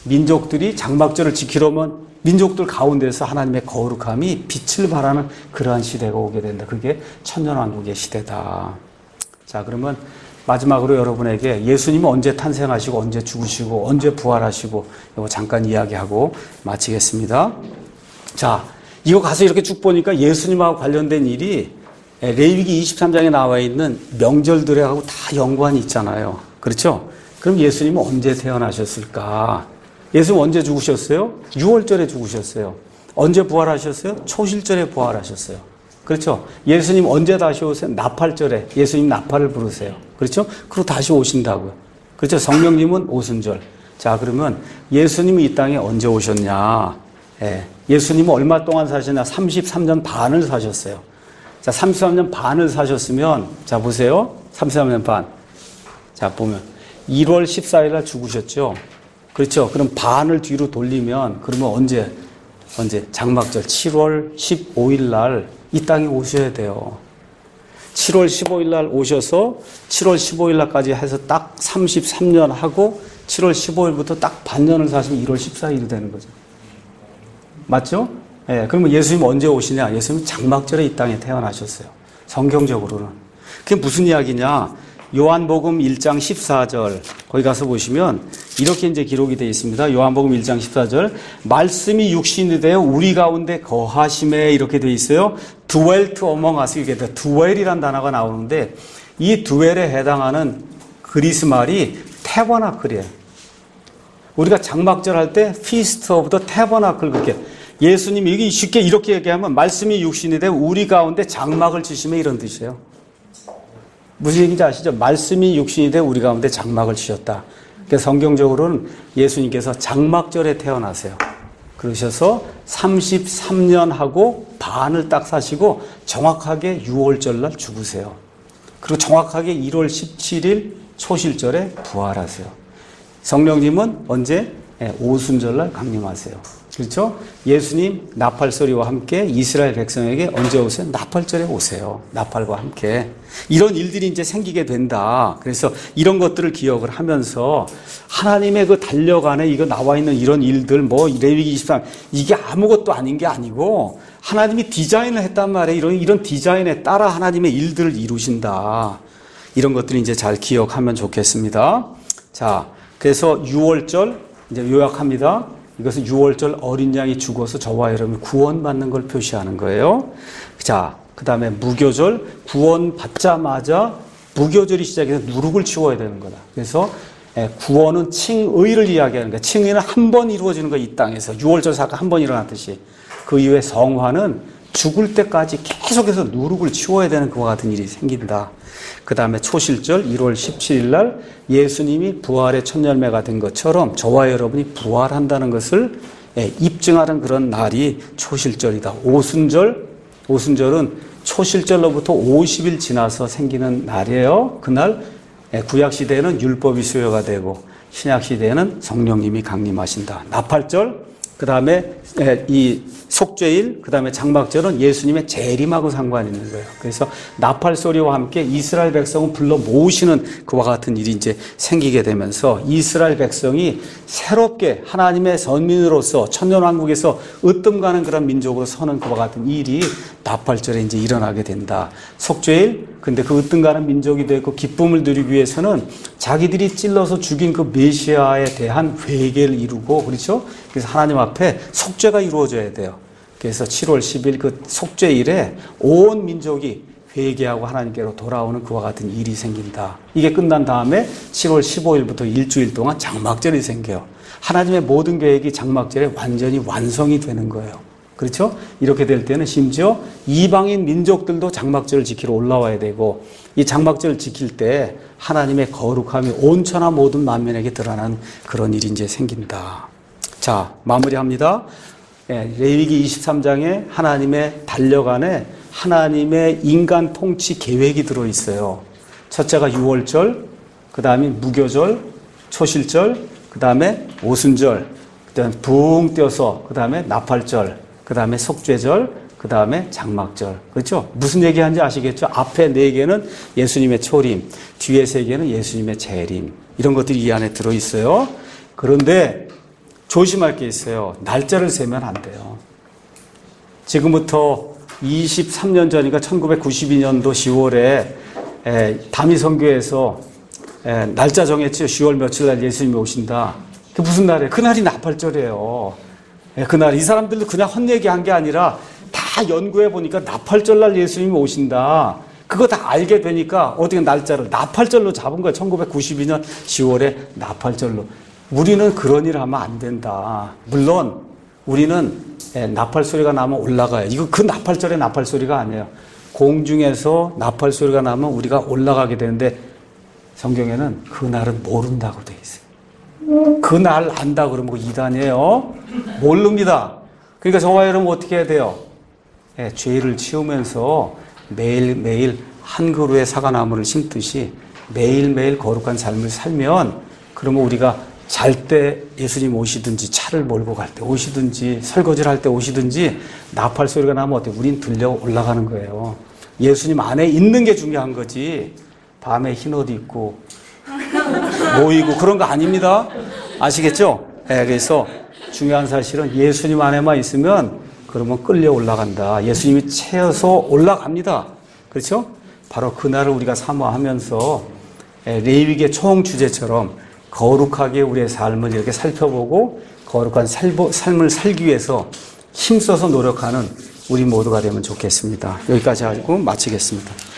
민족들이 장막절을 지키려면 민족들 가운데서 하나님의 거룩함이 빛을 발하는 그러한 시대가 오게 된다. 그게 천년왕국의 시대다. 자, 그러면 마지막으로 여러분에게 예수님은 언제 탄생하시고 언제 죽으시고 언제 부활하시고 이거 잠깐 이야기하고 마치겠습니다. 자, 이거 가서 이렇게 쭉 보니까 예수님하고 관련된 일이 레위기 이십삼 장에 나와 있는 명절들하고 다 연관이 있잖아요. 그렇죠? 그럼 예수님은 언제 태어나셨을까? 예수님 언제 죽으셨어요? 유월절에 죽으셨어요. 언제 부활하셨어요? 초실절에 부활하셨어요. 그렇죠? 예수님 언제 다시 오세요? 나팔절에 예수님 나팔을 부르세요. 그렇죠? 그리고 다시 오신다고요. 그렇죠? 성령님은 오순절. 자, 그러면 예수님이 이 땅에 언제 오셨냐? 예. 예수님은 얼마 동안 사셨냐? 삼십삼 년 반을 사셨어요. 자, 삼십삼 년 반을 사셨으면, 자, 보세요. 삼십삼 년 반. 자, 보면 일월 십사일 날 죽으셨죠? 그렇죠? 그럼 반을 뒤로 돌리면, 그러면 언제, 언제? 장막절 칠월 십오일 날 이 땅에 오셔야 돼요. 칠월 십오일 날 오셔서 칠월 십오일 날까지 해서 딱 삼십삼 년 하고 칠월 십오일부터 딱 반년을 사시면 일월 십사일이 되는 거죠. 맞죠? 예, 네, 그러면 예수님 언제 오시냐? 예수님은 장막절에 이 땅에 태어나셨어요. 성경적으로는. 그게 무슨 이야기냐? 요한복음 일 장 십사 절 거기 가서 보시면 이렇게 이제 기록이 되어 있습니다. 요한복음 일 장 십사 절 말씀이 육신이 되어 우리 가운데 거하심에 이렇게 되어 있어요. dwelt among us 이게 dwell이라는 단어가 나오는데 이 dwell에 해당하는 그리스 말이 태버나클이에요. 우리가 장막절 할 때 feast of the tabernacle 그렇게 예수님이 이게 쉽게 이렇게 얘기하면 말씀이 육신이 되어 우리 가운데 장막을 치시면 이런 뜻이에요. 무슨 얘기인지 아시죠? 말씀이 육신이 되어 우리 가운데 장막을 치셨다. 그래서 성경적으로는 예수님께서 장막절에 태어나세요. 그러셔서 삼십삼 년 하고 반을 딱 사시고 정확하게 유월절 날 죽으세요. 그리고 정확하게 일월 십칠일 초실절에 부활하세요. 성령님은 언제? 네, 오순절 날 강림하세요. 그렇죠? 예수님 나팔소리와 함께 이스라엘 백성에게 언제 오세요? 나팔절에 오세요. 나팔과 함께. 이런 일들이 이제 생기게 된다. 그래서 이런 것들을 기억을 하면서 하나님의 그 달력안에 이거 나와 있는 이런 일들, 뭐 레위기 이십삼, 이게 아무것도 아닌 게 아니고 하나님이 디자인을 했단 말이에요. 이런, 이런 디자인에 따라 하나님의 일들을 이루신다. 이런 것들을 이제 잘 기억하면 좋겠습니다. 자, 그래서 유월절, 이제 요약합니다. 이것은 유월절 어린 양이 죽어서 저와 여러분이 구원받는 걸 표시하는 거예요. 자, 그 다음에 무교절, 구원받자마자 무교절이 시작해서 누룩을 치워야 되는 거다. 그래서 구원은 칭의를 이야기하는 거예요. 칭의는 한 번 이루어지는 거예요. 이 땅에서. 유월절 사건 한 번 일어났듯이. 그 이후에 성화는 죽을 때까지 계속해서 누룩을 치워야 되는 그와 같은 일이 생긴다. 그 다음에 초실절 일월 십칠일 날 예수님이 부활의 첫 열매가 된 것처럼 저와 여러분이 부활한다는 것을 입증하는 그런 날이 초실절이다. 오순절, 오순절은 초실절로부터 오십 일 지나서 생기는 날이에요. 그날 구약시대에는 율법이 수여가 되고 신약시대에는 성령님이 강림하신다. 나팔절, 그 다음에 이 속죄일, 그 다음에 장막절은 예수님의 재림하고 상관이 있는 거예요. 그래서 나팔 소리와 함께 이스라엘 백성을 불러 모으시는 그와 같은 일이 이제 생기게 되면서 이스라엘 백성이 새롭게 하나님의 선민으로서 천년왕국에서 으뜸가는 그런 민족으로 서는 그와 같은 일이 나팔절에 이제 일어나게 된다. 속죄일, 근데 그 으뜸가는 민족이 되고 기쁨을 누리기 위해서는 자기들이 찔러서 죽인 그 메시아에 대한 회개를 이루고, 그렇죠? 그래서 하나님 앞에 속죄가 이루어져야 돼요. 그래서 칠월 십일 그 속죄일에 온 민족이 회개하고 하나님께로 돌아오는 그와 같은 일이 생긴다. 이게 끝난 다음에 칠월 십오일부터 일주일 동안 장막절이 생겨요. 하나님의 모든 계획이 장막절에 완전히 완성이 되는 거예요. 그렇죠? 이렇게 될 때는 심지어 이방인 민족들도 장막절을 지키러 올라와야 되고, 이 장막절을 지킬 때 하나님의 거룩함이 온 천하 모든 만민에게 드러나는 그런 일이 이제 생긴다. 자, 마무리합니다. 예, 레위기 이십삼 장에 하나님의 달력안에 하나님의 인간 통치 계획이 들어있어요. 첫째가 유월절, 그 다음에 무교절, 초실절, 그 다음에 오순절, 그 다음에 붕 떼어서, 그 다음에 나팔절, 그 다음에 속죄절, 그 다음에 장막절. 그렇죠? 무슨 얘기하는지 아시겠죠? 앞에 네 개는 예수님의 초림, 뒤에 세 개는 예수님의 재림. 이런 것들이 이 안에 들어있어요. 그런데 조심할 게 있어요. 날짜를 세면 안 돼요. 지금부터 이십삼 년 전이니까 천구백구십이 년도 시월에 에, 다미선교에서 에, 날짜 정했죠. 시월 며칠 날 예수님이 오신다. 그게 무슨 날이에요? 그날이 나팔절이에요. 에, 그날 이 사람들도 그냥 헛얘기한 게 아니라 다 연구해 보니까 나팔절 날 예수님이 오신다. 그거 다 알게 되니까 어떻게 날짜를 나팔절로 잡은 거예요. 천구백구십이 년 시월에 나팔절로. 우리는 그런 일을 하면 안 된다. 물론 우리는 나팔 소리가 나면 올라가요. 이거 그 나팔절의 나팔 소리가 아니에요. 공중에서 나팔 소리가 나면 우리가 올라가게 되는데 성경에는 그 날은 모른다고 돼 있어요. 그 날 안다 그러면 이단이에요. 모릅니다. 그러니까 저와 여러분 어떻게 해야 돼요? 네, 죄를 치우면서 매일매일 한 그루의 사과나무를 심듯이 매일매일 거룩한 삶을 살면, 그러면 우리가 잘 때 예수님 오시든지, 차를 몰고 갈 때 오시든지, 설거지를 할 때 오시든지, 나팔 소리가 나면 어때? 우린 들려 올라가는 거예요. 예수님 안에 있는 게 중요한 거지, 밤에 흰옷 입고 모이고 그런 거 아닙니다. 아시겠죠? 네, 그래서 중요한 사실은 예수님 안에만 있으면 그러면 끌려 올라간다. 예수님이 채워서 올라갑니다. 그렇죠? 바로 그날을 우리가 사모하면서 레위기의 총 주제처럼 거룩하게 우리의 삶을 이렇게 살펴보고 거룩한 삶을 살기 위해서 힘써서 노력하는 우리 모두가 되면 좋겠습니다. 여기까지 하고 마치겠습니다.